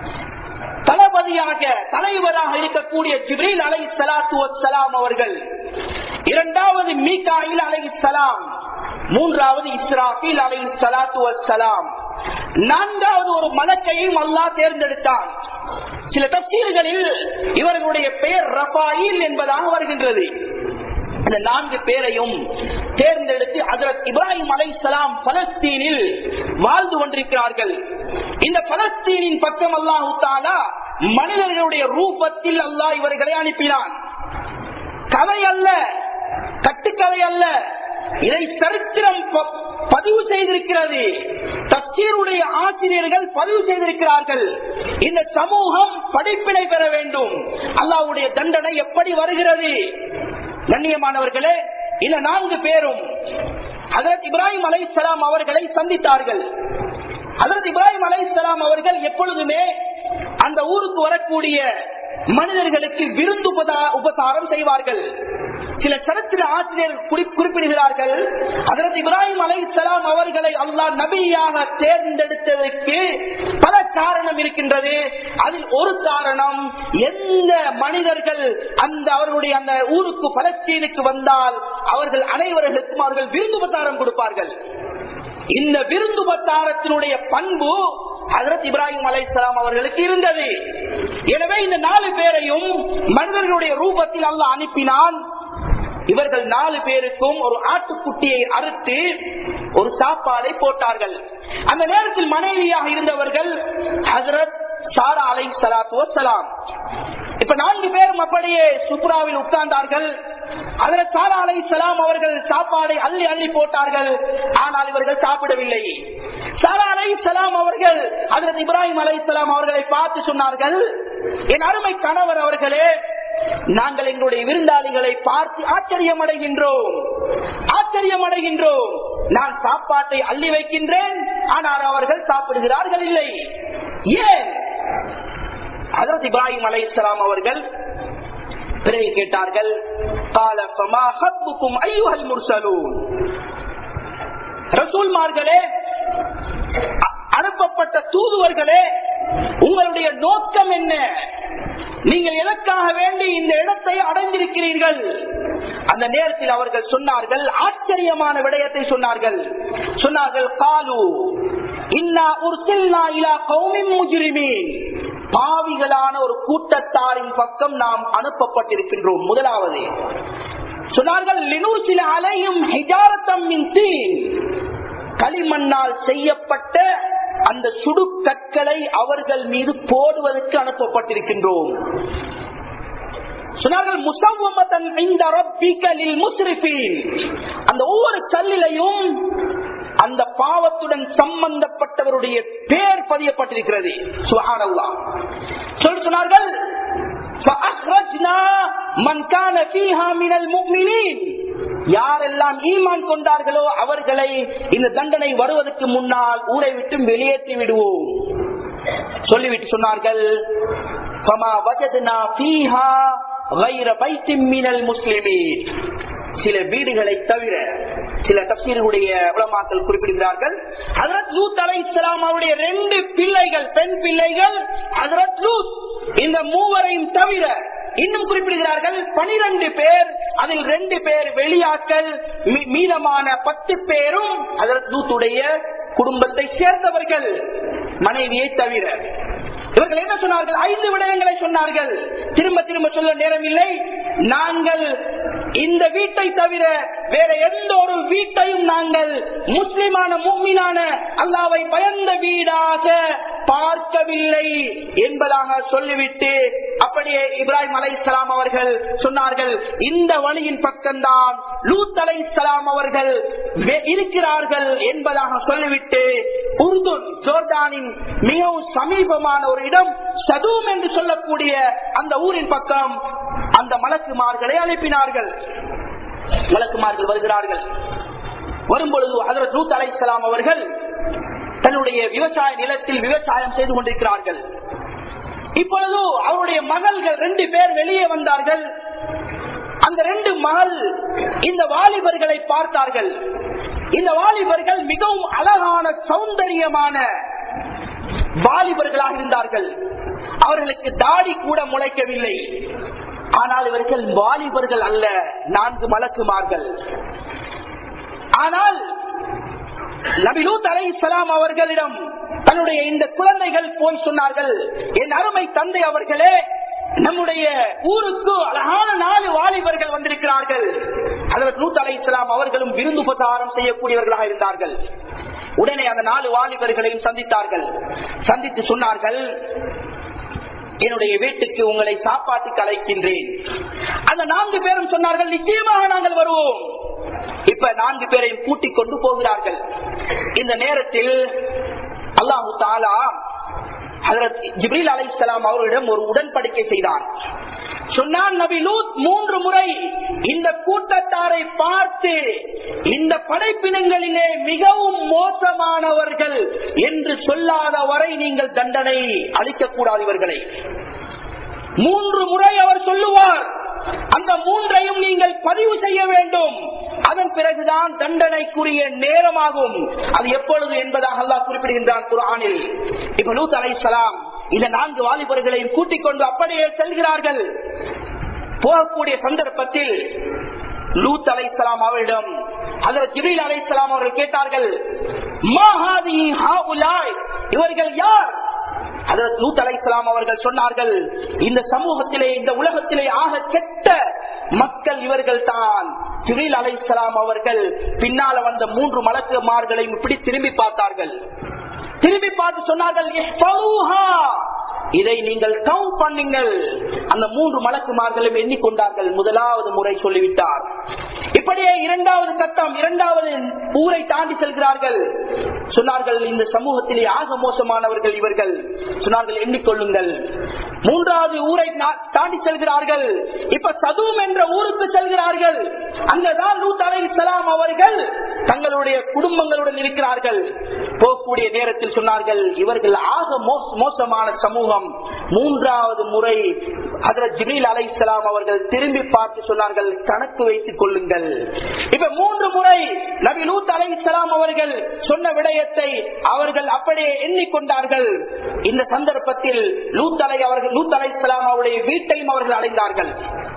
தளபதியாக தலைவராக இருக்கக்கூடிய ஜிப்ரீல் அலைஹிஸ்ஸலாத்து வஸ்ஸலாம் அவர்கள், இரண்டாவது மீகாயில் அலைஹிஸ்ஸலாம், மூன்றாவது இஸ்ராஃபீல் அலைஹிஸ்ஸலாத்து வஸ்ஸலாம், நான்காவது ஒரு மலக்கையும் அல்லாஹ் தேர்ந்தெடுத்தான். சில தஃசீர்களில் இவர்களுடைய பெயர் ரஃபாயில் என்பதாக வருகின்றது. இந்த நான்கு பேரையும் தேர்ந்தெடுத்து ஹஜ்ரத் இப்ராஹிம் அலைஹிஸ்ஸலாம் பலஸ்தீனில் வாழ்ந்து கொண்டிருக்கிறார்கள். இந்த பலஸ்தீனின் பக்கம் அல்லாஹ் தஆலா மனிதர்களுடைய ரூபத்தில் அல்லாஹ் இவர்களை அனுப்பினான். கதை அல்ல, கட்டுக்கதை அல்ல, இதை சரித்திரம் பதிவு செய்திருக்கிறது. தஃசீருடைய ஆசிரியர்கள் பதிவு செய்திருக்கிறார்கள். இந்த சமூகம் படிப்பினை பெற வேண்டும். அல்லாஹ்வுடைய தண்டனை எப்படி வருகிறது? கண்ணியமானவர்களே, இந்த நான்கு பேரும் ஹஜ்ரத் இப்ராஹிம் அலைஹிஸ்ஸலாம் அவர்களை சந்தித்தார்கள். ஹஜ்ரத் இப்ராஹிம் அலைஹிஸ்ஸலாம் அவர்கள் எப்பொழுதுமே அந்த ஊருக்கு வரக்கூடிய மனிதர்களுக்கு விருந்து உபசாரம் செய்வார்கள். சில சரித்திர ஆசிரியர் குறிப்பிடுகிறார்கள், ஹஜ்ரத் இப்ராஹிம் அலைஹிஸ்ஸலாம் அவர்களை அல்லாஹ் நபியாக தேர்ந்தெடுத்ததற்கு பல காரணம் இருக்கின்றது. அதில் ஒரு காரணம், எந்த மனிதர்கள் அந்த அவர்களுடைய அந்த ஊருக்கு பலஸ்தீனுக்கு வந்தால் அவர்கள் அனைவர்களுக்கும் அவர்கள் விருந்து உபசாரம் கொடுப்பார்கள். இந்த விருந்து உபசாரத்தினுடைய பண்பு ஹஜ்ரத் இப்ராஹிம் அலைஹிஸ்ஸலாம் அவர்களுக்கு இருந்தது. எனவே இந்த நாலு பேரையும் மனிதர்களுடைய ரூபத்தில் அல்லாஹ் அனுப்பினான். இவர்கள் நாலு பேருக்கும் ஒரு ஆட்டுக்குட்டியை அறுத்து ஒரு சாப்பாடை போட்டார்கள். அந்த நேரத்தில் மனைவியாக இருந்தவர்கள் ஹஜ்ரத் சாரா அலைஹிஸ்ஸலாத்து வஸ்ஸலாம். இப்ப நான்கு பேரும் அப்படியே சுப்ராவில் உட்கார்ந்தார்கள். ஹஜ்ரத் சாரா அலைஹிஸ்ஸலாம் அவர்கள் சாப்பாடை அள்ளி அள்ளி போட்டார்கள். ஆனால் இவர்கள் சாப்பிடவில்லை. சாரா அலைஹிஸ்ஸலாம் அவர்கள் ஹஜ்ரத் இப்ராஹிம் அலைஹிஸ்ஸலாம் அவர்களை பார்த்து சொன்னார்கள், என் அருமை கணவர் அவர்களே, நாங்கள் எங்களுடைய விருந்தாளிகளை பார்த்து ஆச்சரியம் அடைகின்றோம் ஆச்சரியம் அடைகின்றோம் நான் சாப்பாட்டை அள்ளி வைக்கின்றேன், ஆனால் அவர்கள் சாப்பிடுகிறார்கள் இல்லை. ஏன்? ஹஜ்ரத் இப்ராஹிம் அலைஹிஸ்ஸலாம் அவர்கள் பிறகு கேட்டார்கள், قال فما خطبكم ايها المرسلون, ரசூல்மார்களே, அனுப்பப்பட்ட தூதுவர்களே, உங்களுடைய நோக்கம் என்ன? நீங்கள் எதற்காக வேண்டி இந்த இடத்தை அடைந்திருக்கிறீர்கள்? அந்த நேரத்தில் அவர்கள் சொன்னார்கள், ஆச்சரியமான விடயத்தை சொன்னார்கள். சொன்னார்கள், காலு இன்னா உர்சில்னா இலா கௌமின் முஜ்ரிமீன், பாவிகளான ஒரு கூட்டத்தாரின் பக்கம் நாம் அனுப்பப்பட்டிருக்கின்றோம். முதலாவது சொன்னார்கள், லினூசில அலையும் ஹிஜாரத்தம் மின் தீன், களிமண்ணால் செய்யப்பட்ட அந்த சுடுக்கற்களை அவர்கள் மீது போடுவதற்கு அனுப்பப்பட்டிருக்கின்றோம். சொன்னார்கள், முஸவ்வமத்தன் இன்த ரப்பிக லில் முஸ்ரிஃபீன், அந்த ஒவ்வொரு கல்லிலையும் அந்த பாவத்துடன் சம்பந்தப்பட்டவருடைய பெயர் பதியப்பட்டிருக்கிறது. சுப்ஹானல்லாஹ். சொன்னார்கள், ஃபஅக்ரஜ்னா மன் கான ஃபீஹா மினல் முஃமினீன், யாரெல்லாம் ஈமான் கொண்டார்களோ அவர்களை இந்த தண்டனை வருவதற்கு முன்னால் ஊரை விட்டு வெளியேற்றி விடுவோம். சொல்லிவிட்டு சொன்னார்கள், ஃபமா வஜத்னா ஃபீஹா கைர பைத்தின் மினல் முஸ்லிமீன், சில வீடுகளை தவிர, சில தஃசீருடைய உலமாக்கள் குறிப்பிடுகிறார்கள், ஹஜ்ரத் லூத் அலைஹிஸ்ஸலாம் அவருடைய ரெண்டு பிள்ளைகள், பெண் பிள்ளைகள் ஹஜ்ரத் லூத், இந்த மூவரையும் தவிர இன்னும் குறிப்பிடுகிறார்கள் பனிரெண்டு பேர், அதில் ரெண்டு பேர் வெளியாக்கள், மீதமான பத்து பேரும் ஹஜ்ரத் லூத்துடைய குடும்பத்தை சேர்ந்தவர்கள், மனைவியை தவிர. இவர்கள் என்ன சொன்னார்கள்? ஐந்து விடயங்களை சொன்னார்கள். திரும்ப திரும்ப சொல்ல நேரம் இல்லை. நாங்கள் இந்த வீட்டை தவிர வேற எந்த ஒரு வீட்டையும் நாங்கள் முஸ்லிமான முஃமினான அல்லாஹ்வை பயந்த வீடாக பார்க்கவில்லை என்பதாக சொல்லிவிட்டு அப்படியே இப்ராஹிம் அலைஹிஸ்ஸலாம் அவர்கள் சொன்னார்கள், இந்த வழியின் பக்கம்தான் லூத் அலைஹிஸ்ஸலாம் அவர்கள் இருக்கிறார்கள் என்பதாக சொல்லிவிட்டு உர்துன், ஜோர்டானின் மிகவும் சமீபமான ஒரு இடம் சதூம் என்று சொல்லக்கூடிய அந்த ஊரின் பக்கம் அந்த மலக்குமார்களை அனுப்பினார்கள். மலக்குமார்கள் வருகிறார்கள். வரும்பொழுது ஹஜ்ரத் லூத் அலைஹிஸ்ஸலாம் அவர்கள் தன்னுடைய விவசாய நிலத்தில் விவசாயம் செய்து கொண்டிருக்கிறார்கள். இப்பொழுது அவருடைய மகள்கள் ரெண்டு பேர் வெளியே வந்தார்கள். அந்த ரெண்டு மகள் இந்த வாலிபர்களை பார்த்தார்கள். இந்த வாலிபர்கள் மிகவும் அழகான சௌந்தரியமான வாலிபர்களாக இருந்தார்கள். அவர்களுக்கு தாடி கூட முளைக்கவில்லை. ஆனால் இவர்கள் வாலிபர்கள் அல்ல, நான்கு மலக்குமார்கள். ஆனால் நபி லூத் அலைஹிஸ்ஸலாம் அவர்களிடம் தன்னுடைய இந்த குழந்தைகள் போய் சொன்னார்கள், என் அருமை தந்தை அவர்களே, நம்முடைய ஊருக்கு அழகான நாலு வாலிபர்கள் வந்திருக்கிறார்கள். ஹஜ்ரத் லூத் அலைஹிஸ்ஸலாம் அவர்களும் விருந்துபசாரம் செய்யக்கூடியவர்களாக இருந்தார்கள். உடனே அந்த நாலு வாலிபர்களையும் சந்தித்தார்கள். சந்தித்து சொன்னார்கள், என்னுடைய வீட்டுக்கு உங்களை சாப்பாட்டுக்கு அழைக்கின்றேன். அந்த நான்கு பேரும் சொன்னார்கள், நிச்சயமாக நாங்கள் வருவோம். இப்ப நான்கு பேரையும் கூட்டிக் கொண்டு போகிறார்கள். இந்த நேரத்தில் அல்லாஹு தஆலா ஹஜ்ரத் ஜிப்ரீல் அலைஹிஸ்ஸலாம் அவர்களிடம் ஒரு உடன்படிக்கை செய்தார். சொன்னான், நபி லூத் மூன்று முறை இந்த கூட்டத்தாரை பார்த்து இந்த படைப்பினங்களிலே மிகவும் மோசமானவர்கள் என்று சொல்லாத வரை நீங்கள் தண்டனை அளிக்கக்கூடாது இவர்களை. மூன்று முறை அவர் சொல்லுவார், அந்த மூன்றையும் நீங்கள் பதிவு செய்ய வேண்டும். அதன் பிறகுதான் தண்டனைக்குரிய நேரமாகும். அது எப்பொழுது என்பதாக அல்லாஹ் குறிப்பிடுகின்றான் குர்ஆனில். இப்ப லூத் அலைஹிஸ்ஸலாம் இந்த நான்கு வாலிபர்களையும் கூட்டிக் கொண்டு அப்படியே செல்கிறார்கள். போகக்கூடிய சந்தர்ப்பத்தில் லூத் அலைஹிஸ்ஸலாம் அவரிடம் ஹஜ்ரத் ஜிப்ரீல் அலைஹிஸ்ஸலாம் அவர்கள் கேட்டார்கள், மா ஹாதிஹி ஹாஉலாய், இவர்கள் யார்? ஹஜ்ரத் லூத் அலைஹிஸ்ஸலாம் அவர்கள் சொன்னார்கள், இந்த சமூகத்திலே இந்த உலகத்திலே ஆக கெட்ட மக்கள் இவர்கள் தான். ஜிப்ரீல் அலைஹிஸ்ஸலாம் அவர்கள் பின்னால வந்த மூன்று மலக்குமார்களையும் இப்படி திரும்பி பார்த்தார்கள். திரும்பி பார்த்து சொன்னார்கள், இதை நீங்கள் கவுண்ட் பண்ணுங்கள். அந்த மூன்று மலக்குமார்களும் எண்ணிக்கொண்டார்கள். முதலாவது முறை சொல்லிவிட்டார். இப்படியே இரண்டாவது கட்டம், இரண்டாவது ஊரை தாண்டி செல்கிறார்கள். சொன்னார்கள், இந்த சமூகத்திலே ஆக மோசமானவர்கள் இவர்கள். சொன்னார்கள், எண்ணிக்கொள்ளுங்கள். மூன்றாவது ஊரை தாண்டி செல்கிறார்கள். இப்ப சதூம் என்ற ஊருக்கு செல்கிறார்கள். அங்கதான் லூத் அலைஹிஸ்ஸலாம் அவர்கள் தங்களுடைய குடும்பங்களுடன் இருக்கிறார்கள். போகக்கூடிய நேரத்தில் சொன்னார்கள், இவர்கள் ஆக மோசமான சமூகம். மூன்றாவது முறை ஹஜ்ரத் ஜிப்ரீல் அலைஹிஸ்ஸலாம் அவர்கள் திரும்பி பார்த்து சொன்னார்கள், கணக்கு வைத்துக் கொள்ளுங்கள். இப்ப மூன்று முறை நபி லூத் அலைஹிஸ்ஸலாம் அவர்கள் சொன்ன விடயத்தை அவர்கள் அப்படியே எண்ணிக்கொண்டார்கள். இந்த சந்தர்ப்பத்தில் லூத் அலை அவர்கள் லூத் அலைஹிஸ்ஸலாம் அவருடைய வீட்டையும் அவர்கள் அடைந்தார்கள்.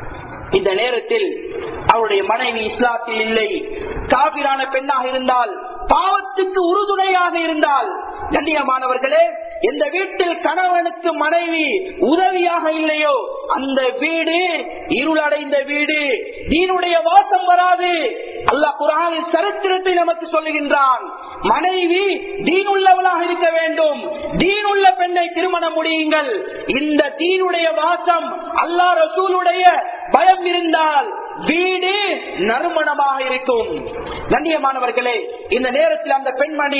இந்த நேரத்தில் அவருடைய மனைவி இஸ்லாத்தில் இல்லை, காபிரான பெண்ணாக இருந்தால், பாவத்துக்கு உறுதுணையாக இருந்தால், கண்ணியமானவர்களே, எந்த வீட்டில் கணவனுக்கு மனைவி உதவியாக இல்லையோ அந்த வீடு இருளடைந்த வீடு, தீனுடைய வாசம் வராது. அல்லாஹ் குர்ஆனில் சரித்திரத்தை நமக்கு சொல்லுகின்றான். மனைவி தீனுள்ளவளாக இருக்க வேண்டும். தீனுள்ள பெண்ணை திருமணம் முடியுங்கள். இந்த தீனுடைய வாசம், அல்லாஹ் ரசூலுடைய பயம் இருந்தால் வீடு நறுமணமாக இருக்கும். கண்ணியமானவர்களே, இந்த நேரத்தில் அந்த பெண்மணி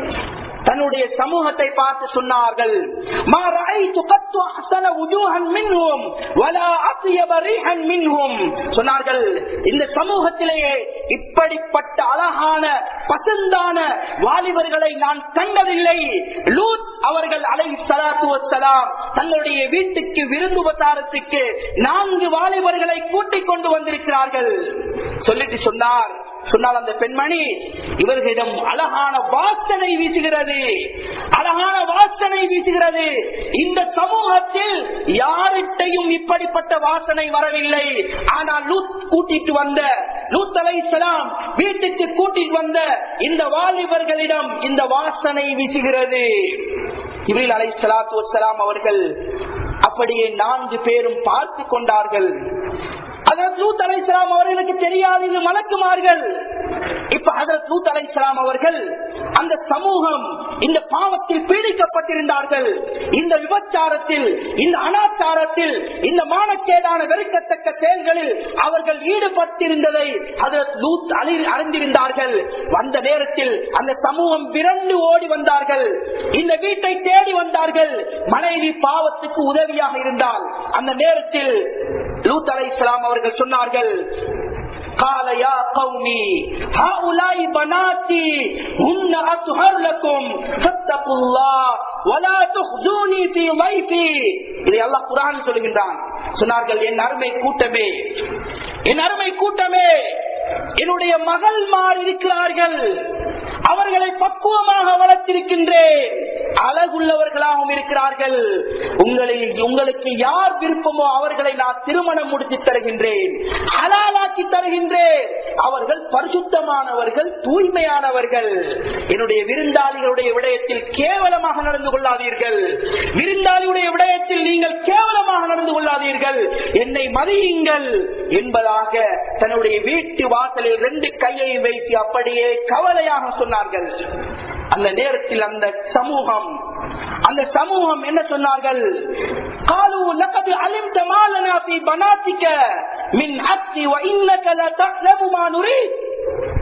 தன்னுடைய சமூகத்தை பார்த்து சொன்னார்கள், மா ரஅய்து கத்து அஹ்ஸன wujuhan minhum வலா அத்யப ரீஹன் minhum. சொன்னார்கள், இந்த சமூகத்திலேயே இப்படிப்பட்ட அழகான பசந்தான வாலிபர்களை நான் கண்டதில்லை. லூத் அவர்கள் அலைஹிஸ்ஸலாத்து வஸ்ஸலாம் தங்களுடைய வீட்டுக்கு விருந்து உபசாரத்துக்கு நான்கு வாலிபர்களை கூட்டிக் கொண்டு வந்திருக்கிறார்கள். சொல்லிட்டு சொன்னார் சொன்னால் அந்த பெண்மணி, இவர்களிடம் அழகான வாசனை வீசுகிறது, அழகான வாசனை வீசுகிறது. இந்த சமூகத்தில் யார்கிட்டையும் இப்படிப்பட்ட வாசனை வரவில்லை. ஆனால் லூத் கூட்டிட்டு வந்த லூத் அலைஹிஸ்ஸலாம் வீட்டுக்கு கூட்டிட்டு வந்த இந்த வாலிபர்களிடம் இந்த வாசனை வீசுகிறது. ஜிப்ரீல் அலைஹிஸ்ஸலாத்து வஸ்ஸலாம் அவர்கள் அப்படியே நான்கு பேரும் பார்த்து கொண்டார்கள். ஹஜ்ரத் லூத் அலைஹிஸ்ஸலாம் அவர்களுக்கு தெரியாது இது மலக்குமார்கள். இப்ப ஹஜ்ரத் லூத் அலைஹிஸ்ஸலாம் அவர்கள் அந்த சமூகம் இந்த பாவத்தில் பீடிக்கப்பட்டிருந்தார்கள். இந்த விபச்சாரத்தில், இந்த அனாச்சாரத்தில், இந்த மானக்கேடான வெறுக்கத்தக்க செயல்களில் அவர்கள் ஈடுபட்டிருந்ததை ஹஜ்ரத் லூத் அறிந்திருந்தார்கள். வந்த நேரத்தில் அந்த சமூகம் விரண்டு ஓடி வந்தார்கள். இந்த வீட்டை தேடி வந்தார்கள். மனைவி பாவத்துக்கு உதவியாக இருந்தால் அந்த நேரத்தில் லூத் அலைஹிஸ்ஸலாம் அவர்கள் சொன்னார்கள், قال يا قومي هؤلاء بناتي هن أطهر لكم فاتقوا الله ولا تخزوني في ضيفي. இதை அல்லாஹ் குர்ஆனில் சொல்லுகின்றான். சொன்னார்கள், என் அருமை கூட்டமே, என் அருமை கூட்டமே, என்னுடைய மகள்மார் இருக்கிறார்கள், அவர்களை பக்குவமாக வளர்த்திருக்கின்றேன், அழகுள்ளவர்களாகவும் இருக்கிறார்கள். உங்களில் உங்களுக்கு யார் விருப்பமோ அவர்களை நான் திருமணம் முடித்து தருகின்றேன், ஹலாலாக்கி தருகின்றேன். அவர்கள் பரிசுத்தமானவர்கள், தூய்மையானவர்கள். என்னுடைய விருந்தாளிகளுடைய விடயத்தில் கேவலமாக நடந்து கொள்ளாதீர்கள். விருந்தாளியுடைய விடயத்தில் நீங்கள் கேவலமாக நடந்து கொள்ளாதீர்கள். என்னை மதியுங்கள் என்பதாக தன்னுடைய வீட்டு வாசலில் ரெண்டு கையை வைத்து அப்படியே கவலையாக சொன்னார்கள். அந்த நேரத்தில் அந்த சமூகம் அந்த சமூகம் என்ன சொன்னார்கள்? قالوا لقد علمت ما لنا في بناتك من حق وانك لا تعلم ما نريد.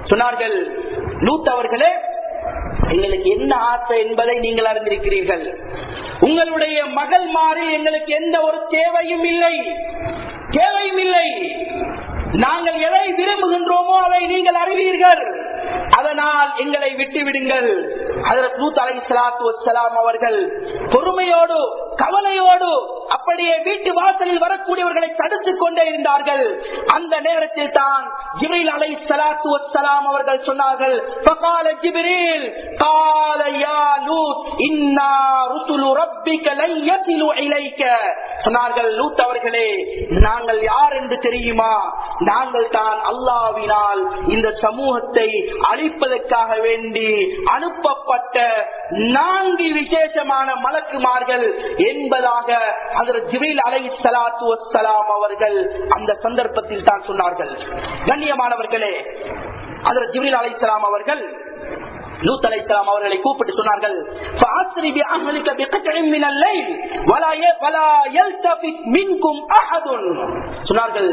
சொன்னார்கள், லூத் அவர்களே, எங்களுக்கு என்ன ஆசை என்பதை நீங்கள் அறிந்திருக்கிறீர்கள். உங்களுடைய மகள் மாறி எங்களுக்கு எந்த ஒரு தேவையும் இல்லை தேவையும் இல்லை நாங்கள் எதை விரும்புகின்றோமோ அதை நீங்கள் அறிவீர்கள். அதனால் எங்களை விட்டு விடுங்கள். ஹஜ்ரத் லூத் அலைஹிஸ்ஸலாத்து வஸ்ஸலாம் அவர்கள் பொறுமையோடு கவலையோடு அப்படியே வீட்டு வாசலில் வரக்கூடியவர்களை தடுத்துக் கொண்டே இருந்தார்கள். அந்த நேரத்தில் தான் ஜிப்ரீல் அலைஹிஸ்ஸலாத்து வஸ்ஸலாம் அவர்கள் சொன்னார்கள், ஃபகால ஜிப்ரீல் قال يا لوط إنا رسل ربك لن يصلوا إليك. சொன்னார்கள், லூத் அவர்களே, நாங்கள் யார் என்று தெரியுமா? நாங்கள் தான் அல்லாஹ்வினால் இந்த சமூகத்தை அழிப்பதற்காக வேண்டி அனுப்பப்பட்ட நான்கு விசேஷமான மலக்குமார்கள் என்பதாக ஹஜ்ரத் ஜிப்ரீல் அலைஹிஸ்ஸலாத்து வஸ்ஸலாம் அவர்கள் அந்த சந்தர்ப்பத்தில் தான் சொன்னார்கள். கண்ணியமானவர்களே, ஹஜ்ரத் ஜிப்ரீல் அலைஹிஸ்ஸலாம் அவர்கள் லூத் அலைஹிஸ்ஸலாம் அவர்களை கூப்பிட்டு சொன்னார்கள், فَأَسْرِ بِأَهْلِكَ بِقِطْعٍ مِنَ اللَّيْلِ وَلَا يَلْتَفِتْ مِنكُمْ أَحَدٌ. சொன்னார்கள்,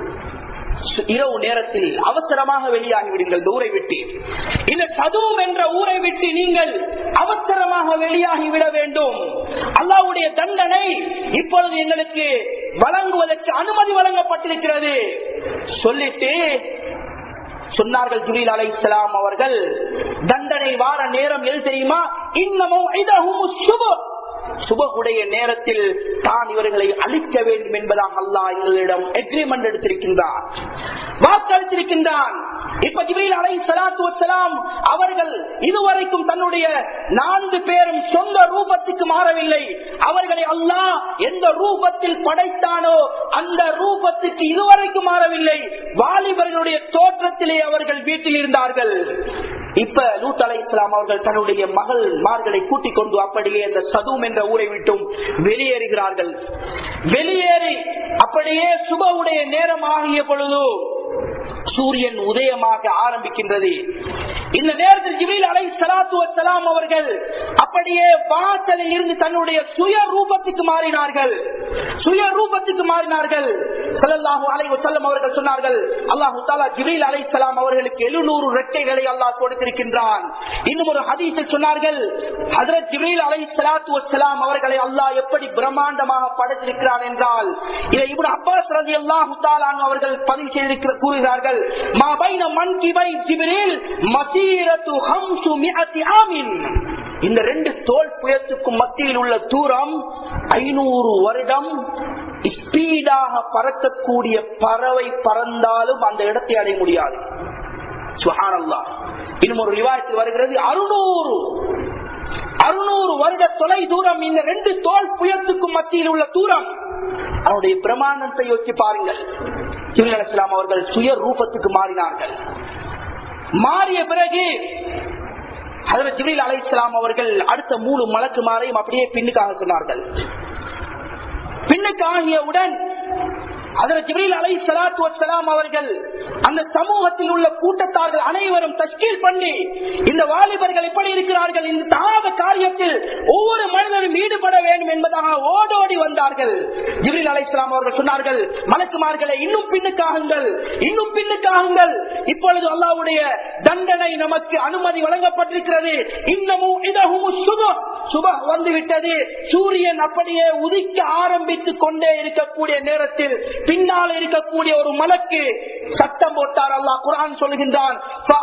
இரவு நேரத்தில் அவசரமாக வெளியாகி விடுங்கள் இந்த ஊரை விட்டு. இந்த சதூம் என்ற ஊரை விட்டு நீங்கள் அவசரமாக வெளியாகி விட வேண்டும். அல்லாஹ்வுடைய தண்டனை இப்பொழுது எங்களுக்கு வழங்குவதற்கு அனுமதி வழங்கப்பட்டிருக்கிறது சொல்லிட்டு சொன்னார்கள் ஜிப்ரீல் அலைஹிஸ்ஸலாம் அவர்கள், தண்டனை வார நேரம் எது தெரியுமா? இன்னமும் சுபகுடைய நேரத்தில் தான் இவர்களை அழிக்க வேண்டும் என்பதாக அல்லாஹ் எங்களிடம் எக்ரிமெண்ட் எடுத்திருக்கின்றார், வாக்களித்திருக்கின்றான். இப்ப ஜிப்ரீல் அலைஹிஸ்ஸலாத்து வஸ்ஸலாம் அவர்கள் இதுவரைக்கும் தன்னுடைய நான்கு பேரும் சொந்த ரூபத்துக்கு மாறவில்லை. அவர்களை அல்லாஹ் எந்த ரூபத்தில் படைத்தானோ அந்த ரூபத்துக்கு இதுவரைக்கும் மாறவில்லை. வாலிபர்களுடைய தோற்றத்திலே அவர்கள் வீட்டில் இருந்தார்கள். இப்ப லூத் அலைஹிஸ்ஸலாம் அவர்கள் தன்னுடைய மகள் மார்களை கூட்டிக் கொண்டு அப்படியே அந்த சதூம் என்ற ஊரை விட்டும் வெளியேறுகிறார்கள். வெளியேறி அப்படியே சுபவுடைய நேரம் ஆகிய பொழுது சூரியன் உதயமாக ஆரம்பிக்கின்றது. இந்த நேரத்தில் ஜிப்ரீல் அலைஹிஸ்ஸலாத்து வஸ்ஸலாம் அவர்கள் அப்படியே வாசலில் இருந்து தன்னுடைய சுய ரூபத்துக்கு மாறினார்கள் சுய ரூபத்துக்கு மாறினார்கள் ஸல்லல்லாஹு அலைஹி வஸல்லம் அவர்கள் சொன்னார்கள், அல்லாஹ் தஆலா ஜிப்ரீல் அலைஹிஸ்ஸலாம் அவர்களுக்கு எழுநூறு ரெக்கைகளை அல்லாஹ் கொடுத்திருக்கின்றான். இன்னும் ஒரு ஹதீஸில் சொன்னார்கள், ஹஜ்ரத் ஜிப்ரீல் அலைஹிஸ்ஸலாத்து வஸ்ஸலாம் அவர்களை அல்லாஹ் எப்படி பிரம்மாண்டமாக படைத்திருக்கிறான் என்றால், இதை இப்னு அப்பாஸ் ரலியல்லாஹு தஆலா அன்ஹு அவர்கள் பதிவு செய்திருக்கிற கூறுகிறார்கள், மா பைன மன்கிபை ஜிப்ரீல் மஸீரத்து خمسمائة ஆமின். இந்த ரெண்டு தோல் புயத்துக்கும் மத்தியில் உள்ள தூரம் ஐநூறு வருடம். ஸ்பீடாக பறக்கக்கூடிய பறவை பறந்தாலும் அந்த இடத்தை அடைய முடியாது. சுப்ஹானல்லாஹ். இன்னும் ஒரு ரிவாயத்தில் வருகிறது, அறுநூறு அறுநூறு வருட தொலை தூரம் இந்த ரெண்டு தோல் புயத்துக்கும் மத்தியில் உள்ள தூரம். அவருடைய பிரமாணத்தை யோசிச்சு பாருங்கள். ஜிப்ரீல் அலைஹிஸ்ஸலாம் அவர்கள் சுய ரூபத்துக்கு மாறினார்கள். மாறிய பிறகு ஹஜ்ரத் ஜிப்ரீல் அலைஹிஸ்ஸலாம் அவர்கள் அடுத்த மூணு மலக்குமாரையும் அப்படியே பின்னுக்காக சொன்னார்கள். பின்னுக்கு ஆகியவுடன் ஹஜ்ரத் ஜிப்ரீல் அலைஹிஸ்ஸலாத்து வஸ்ஸலாம் அவர்கள் அந்த சமூகத்தில் உள்ள கூட்டத்தார்கள் அனைவரும் தஷ்கீல் பண்ணி, இந்த வாலிபர்கள் எப்படி இருக்கிறார்கள், இந்த தாவ காரியத்தில் ஒவ்வொரு மனிதரும் ஈடுபட வேண்டும் என்பதாக ஓடோடி வந்தார்கள். ஜிப்ரீல் அலைஹிஸ்ஸலாம் அவர்கள் சொன்னார்கள், மலக்குமார்களை இன்னும் பின்னுக்காகுங்கள், இன்னும் பின்னுக்காகுங்கள். இப்பொழுது அல்லாஹ்வுடைய தண்டனை நமக்கு அனுமதி வழங்கப்பட்டிருக்கிறது. இன்னமும் இதஹும் சுபஹ் சுபஹ் வந்துவிட்டது. சூரியன் அப்படியே உதிக்க ஆரம்பித்துக் கொண்டே இருக்கக்கூடிய நேரத்தில் பின்னால் இருக்கக்கூடிய ஒரு மலக்கு சத்தம் போட்டார். அல்லாஹ் குர்ஆன் சொல்கின்றான்,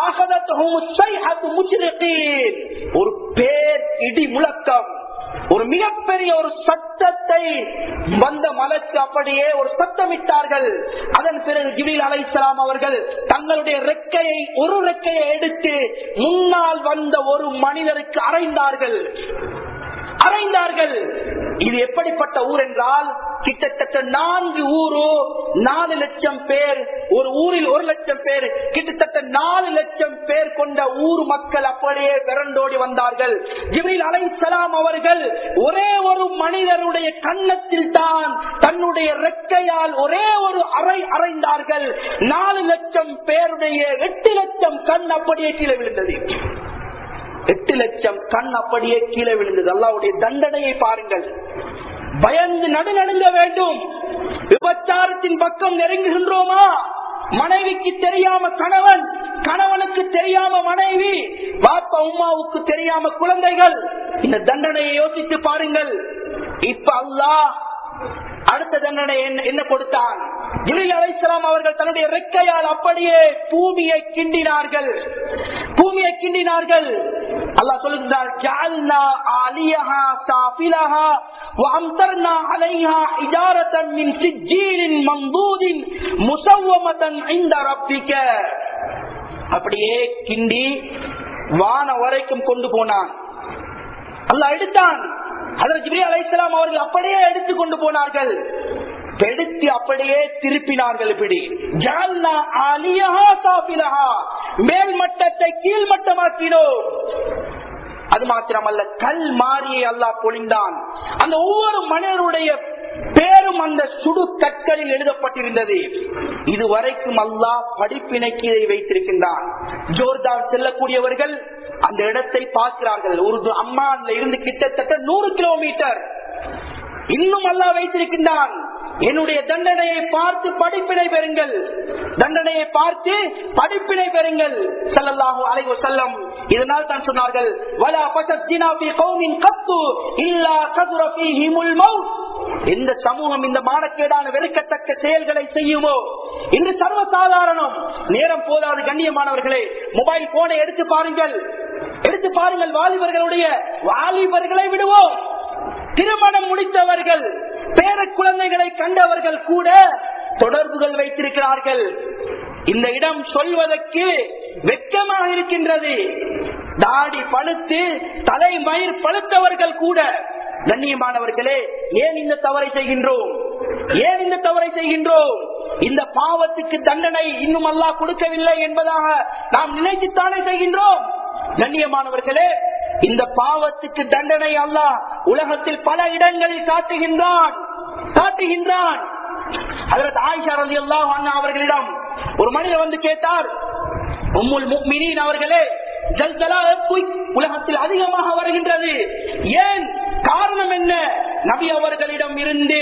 ஒரு பேர் இடி முழக்கம், ஒரு மிகப்பெரிய ஒரு சத்தத்தை வந்த மலக்கு அப்படியே ஒரு சத்தமிட்டார்கள். அதன் பிறகு ஜிப்ரீல் அலைஹிஸ்ஸலாம் அவர்கள் தங்களுடைய ரெக்கையை ஒரு ரெக்கையை எடுத்து முன்னால் வந்த ஒரு மனிதருக்கு அறைந்தார்கள் அறைந்தார்கள் இது எப்படிப்பட்ட ஊர் என்றால், கிட்டத்தட்ட நான்கு ஊரு நாலு லட்சம் பேர், ஒரு ஊரில் ஒரு லட்சம் பேர், கிட்டத்தட்ட நாலு லட்சம் பேர் கொண்ட ஊர் மக்கள் அப்படியே விரண்டோடி வந்தார்கள். ஜிப்ரீல் அலைஹிஸ்ஸலாம் அவர்கள் ஒரே ஒரு மனிதருடைய கன்னத்தில் தான் தன்னுடைய ரெக்கையால் ஒரே ஒரு அறை அறைந்தார்கள். நாலு லட்சம் பேருடைய எட்டு லட்சம் கண் அப்படியே கீழே விழுந்தது. எட்டு லட்சம் கண் அப்படியே கீழே விழுந்தது. அல்லாஹ்வுடைய தண்டனையை பாருங்கள். பயந்து நடுநடுங்க வேண்டும். விபச்சாரத்தின் பக்கம் நெருங்குகின்றோமா? மனைவிக்கு தெரியாம கணவன் கணவனுக்கு தெரியாம மனைவி, பாப்பா உம்மாவுக்கு தெரியாம குழந்தைகள். இந்த தண்டனையை யோசித்து பாருங்கள். இப்ப அல்லாஹ் அடுத்த தண்டனை என்ன கொடுத்தான்? ஜிப்ரீல் அலைஹிஸ்ஸலாம் அவர்கள் தன்னுடைய ரெக்கையால் அப்படியே பூமியை கிண்டினார்கள். பூமியை கிண்டினார்கள். அல்லாஹ் சொல்லுகிறார், ஜஅல்னா ஆலியஹா சாஃபிலஹா வ அம்தர்னா அலைஹா ஹிஜாரத்தன் மின் சிஜ்ஜீலின் மம்தூதின் முஸவ்வமத்தன் இன்த ரப்பிக. அப்படியே கிண்டி வான வரைக்கும் கொண்டு போனான். அல்லாஹ் எடுத்தான். ஹஜ்ரத் ஜிப்ரீல் அலைஹிஸ்ஸலாம் அவர்கள் அப்படியே எடுத்து கொண்டு போனார்கள். எடுத்து அப்படியே திருப்பினார்கள். இப்படி ஜஅல்னா ஆலியஹா சாஃபிலஹா, மேல் மட்டத்தை கீழ் மட்டமாக்கினோம். அது மாத்திரமல்ல, கல் மாரியை அல்லாஹ் பொழிந்தான். அந்த ஒவ்வொரு மனிதருடைய பேரும் அந்த சுடு கற்களில் எழுதப்பட்டிருந்தது. இதுவரைக்கும் அல்லாஹ் படிப்பினைக்கு இதை வைத்திருக்கின்றான். ஜோர்தான் செல்லக்கூடியவர்கள் அந்த இடத்தை பார்க்கிறார்கள். உருது அம்மான்ல இருந்து கிட்டத்தட்ட நூறு கிலோமீட்டர் இன்னும் அல்லாஹ் வைத்திருக்கின்றான். என்னுடைய தண்டனையை பார்த்து படிப்பினை பெறுங்கள், தண்டனையை பார்த்து படிப்பினை பெறுங்கள் ஸல்லல்லாஹு அலைஹி வஸல்லம். இதனால் தான் சொன்னார்கள், வலா ஃபஸத்தினா ஃபீ கௌமின் கத்து இல்லா கதுர ஃபீஹிமுல் மௌத். எந்த சமூகம் இந்த மானக்கேடான வெறுக்கத்தக்க செயல்களை செய்யுமோ, இன்று சர்வசாதாரணம். நேரம் போதாது கண்ணியமானவர்களே, மொபைல் போனை எடுத்து பாருங்கள், எடுத்து பாருங்கள். வாலிபர்களுடைய வாலிபர்களை விடுவோம், திருமணம் முடித்தவர்கள், பேர குழந்தைகளை கண்டவர்கள் கூட தொடர்புகள் வைத்திருக்கிறார்கள். இந்த இடம் சொல்வதற்கு வெட்கமாக இருக்கின்றது. தாடி பழுத்து தலை மயிர் பழுத்தவர்கள் கூட. கண்ணியமானவர்களே, ஏன் இந்த தவறை செய்கின்றோம்? ஏன் இந்த தவறை செய்கின்றோம்? இந்த பாவத்துக்கு தண்டனை இன்னும் அல்லாஹ் கொடுக்கவில்லை என்பதாக நாம் நினைத்துத்தானே செய்கின்றோம். கண்ணியமானவர்களே, இந்த பாவத்துக்கு தண்டனை அல்லாஹ் உலகத்தில் பல இடங்களில் காட்டுகின்றான் காட்டுகின்றான் ஹஜ்ரத் ஆயிஷா ரலியல்லாஹு அன்ஹா அவர்களிடம் ஒரு மனிதர் வந்து கேட்டார், உம்முல் முஃமினீன் அவர்களே, ஜல்ஜலா உலகத்தில் அதிகமாக வருகின்றது, ஏன்? காரணம் என்ன? நபி அவர்களிடம் இருந்து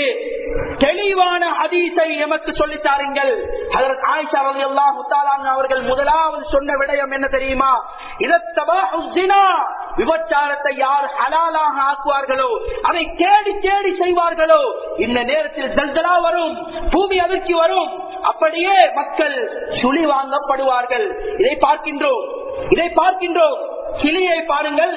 தெளிவான ஹதீஸை எமக்கு சொல்லித் தாருங்கள். ஹஜ்ரத் ஆயிஷா ரலியல்லாஹு தஆலா அவர்கள் முதலாவது சொன்ன விடயம் என்ன தெரியுமா? இதத்தபாஹு ஸினா, விபச்சாரத்தை யார் ஹலாலாக ஆக்குவார்களோ, அதை தேடி தேடி செய்வார்களோ, இந்த நேரத்தில் ஜல்ஜலா வரும், பூமி அதிர்ச்சி வரும், அப்படியே மக்கள் சுழி வாங்கப்படுவார்கள். இதை பார்க்கின்றோம், இதை பார்க்கின்றோம். சிலியை பாருங்கள்,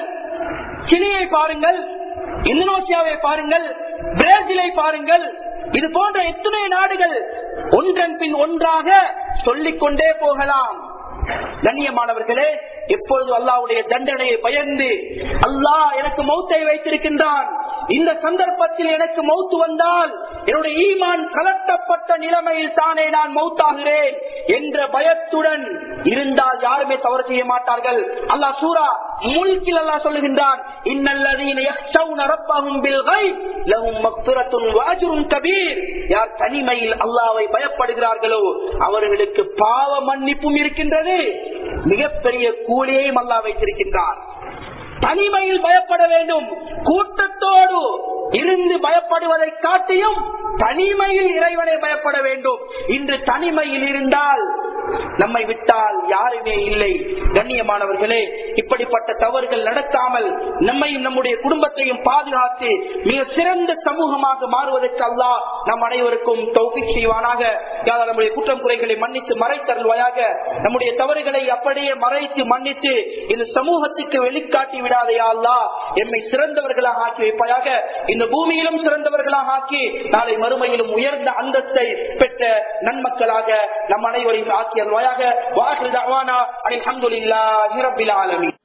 சிலியை பாருங்கள், இந்தோனேசியாவை பாருங்கள், பிரேசிலை பாருங்கள். இது போன்ற எத்தனை நாடுகள் ஒன்றன் பின் ஒன்றாக சொல்லிக் கொண்டே போகலாம். கண்ணியமானவர்களே, எப்பொழுது அல்லாஹ்வுடைய தண்டனையை பயந்து, அல்லாஹ் எனக்கு மௌத்தை வைத்திருக்கின்றான், இந்த சந்தர்ப்பத்தில் எனக்கு மௌத்து வந்தால் என்னுடைய ஈமான் கலட்டப்பட்ட நிலைமையில் தானே நான் மௌத்தாகிறேன் என்ற பயத்துடன் இருந்தால் யாருமே தவறு செய்ய மாட்டார்கள். அல்லாஹ் சூரா முல்கில் அல்லாஹ் சொல்லுகின்றான், இன்னல்லதீன யக்ஷௌன ரப்பஹும் பில் கைப் லஹும் மக்ஃபிரத்துன் வ அஜ்ருன் கபீர். யார் தனிமையில் அல்லாஹ்வை பயப்படுகிறார்களோ அவர்களுக்கு பாவ மன்னிப்பும் இருக்கின்றது, மிகப்பெரிய கூலியையும் அல்லாஹ் வைத்திருக்கின்றார். தனிமையில் பயப்பட வேண்டும். கூட்டத்தோடு இருந்து பயப்படுவதை காட்டியும் தனிமையில் இறைவனை பயப்பட வேண்டும். இன்று தனிமையில் இருந்தால் நம்மை விட்டால் யாருமே இல்லை. கண்ணியமானவர்களே, இப்படிப்பட்ட தவறுகள் நடக்காமல் நம்மையும் நம்முடைய குடும்பத்தையும் பாதுகாத்து மிக சிறந்த சமூகமாக மாறுவதற்கு அல்லாஹ் நம் அனைவருக்கும் தௌஃபீக் செய்வானாக. நம்முடைய குற்றம் குறைகளை மன்னித்து மறைத்தருள்வாயாக. நம்முடைய தவறுகளை அப்படியே மறைத்து மன்னித்து இந்த சமூகத்துக்கு வெளிக்காட்டி விடாதையா அல்லாஹ், எம்மை சிறந்தவர்களாக ஆக்கி வைப்பாயாக. இந்த பூமியிலும் சிறந்தவர்களாக ஆக்கி நாளை மறுமையிலும் உயர்ந்த அந்தஸ்தை பெற்ற நன்மக்களாக நம் அனைவரையும் ஆக்கி அருள்வாயாக. வாஹிரு தஅவானா அல்ஹம்துலில்லாஹி ரப்பில் ஆலமீன்.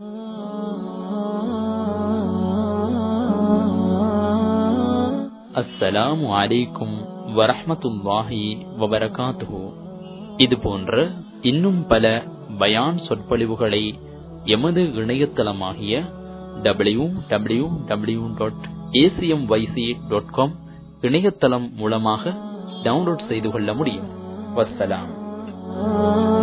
அஸ்ஸலாமு அலைக்கும் வரஹ்மத்துல்லாஹி வபரகாத்துஹு. இது போன்ற இன்னும் பல பயான் சொற்பொழிவுகளை எமது இணையதளமாகிய W W W dot ACMYC dot com இணையதளம் மூலமாக டவுன்லோட் செய்து கொள்ள முடியும். வஸ்ஸலாம்.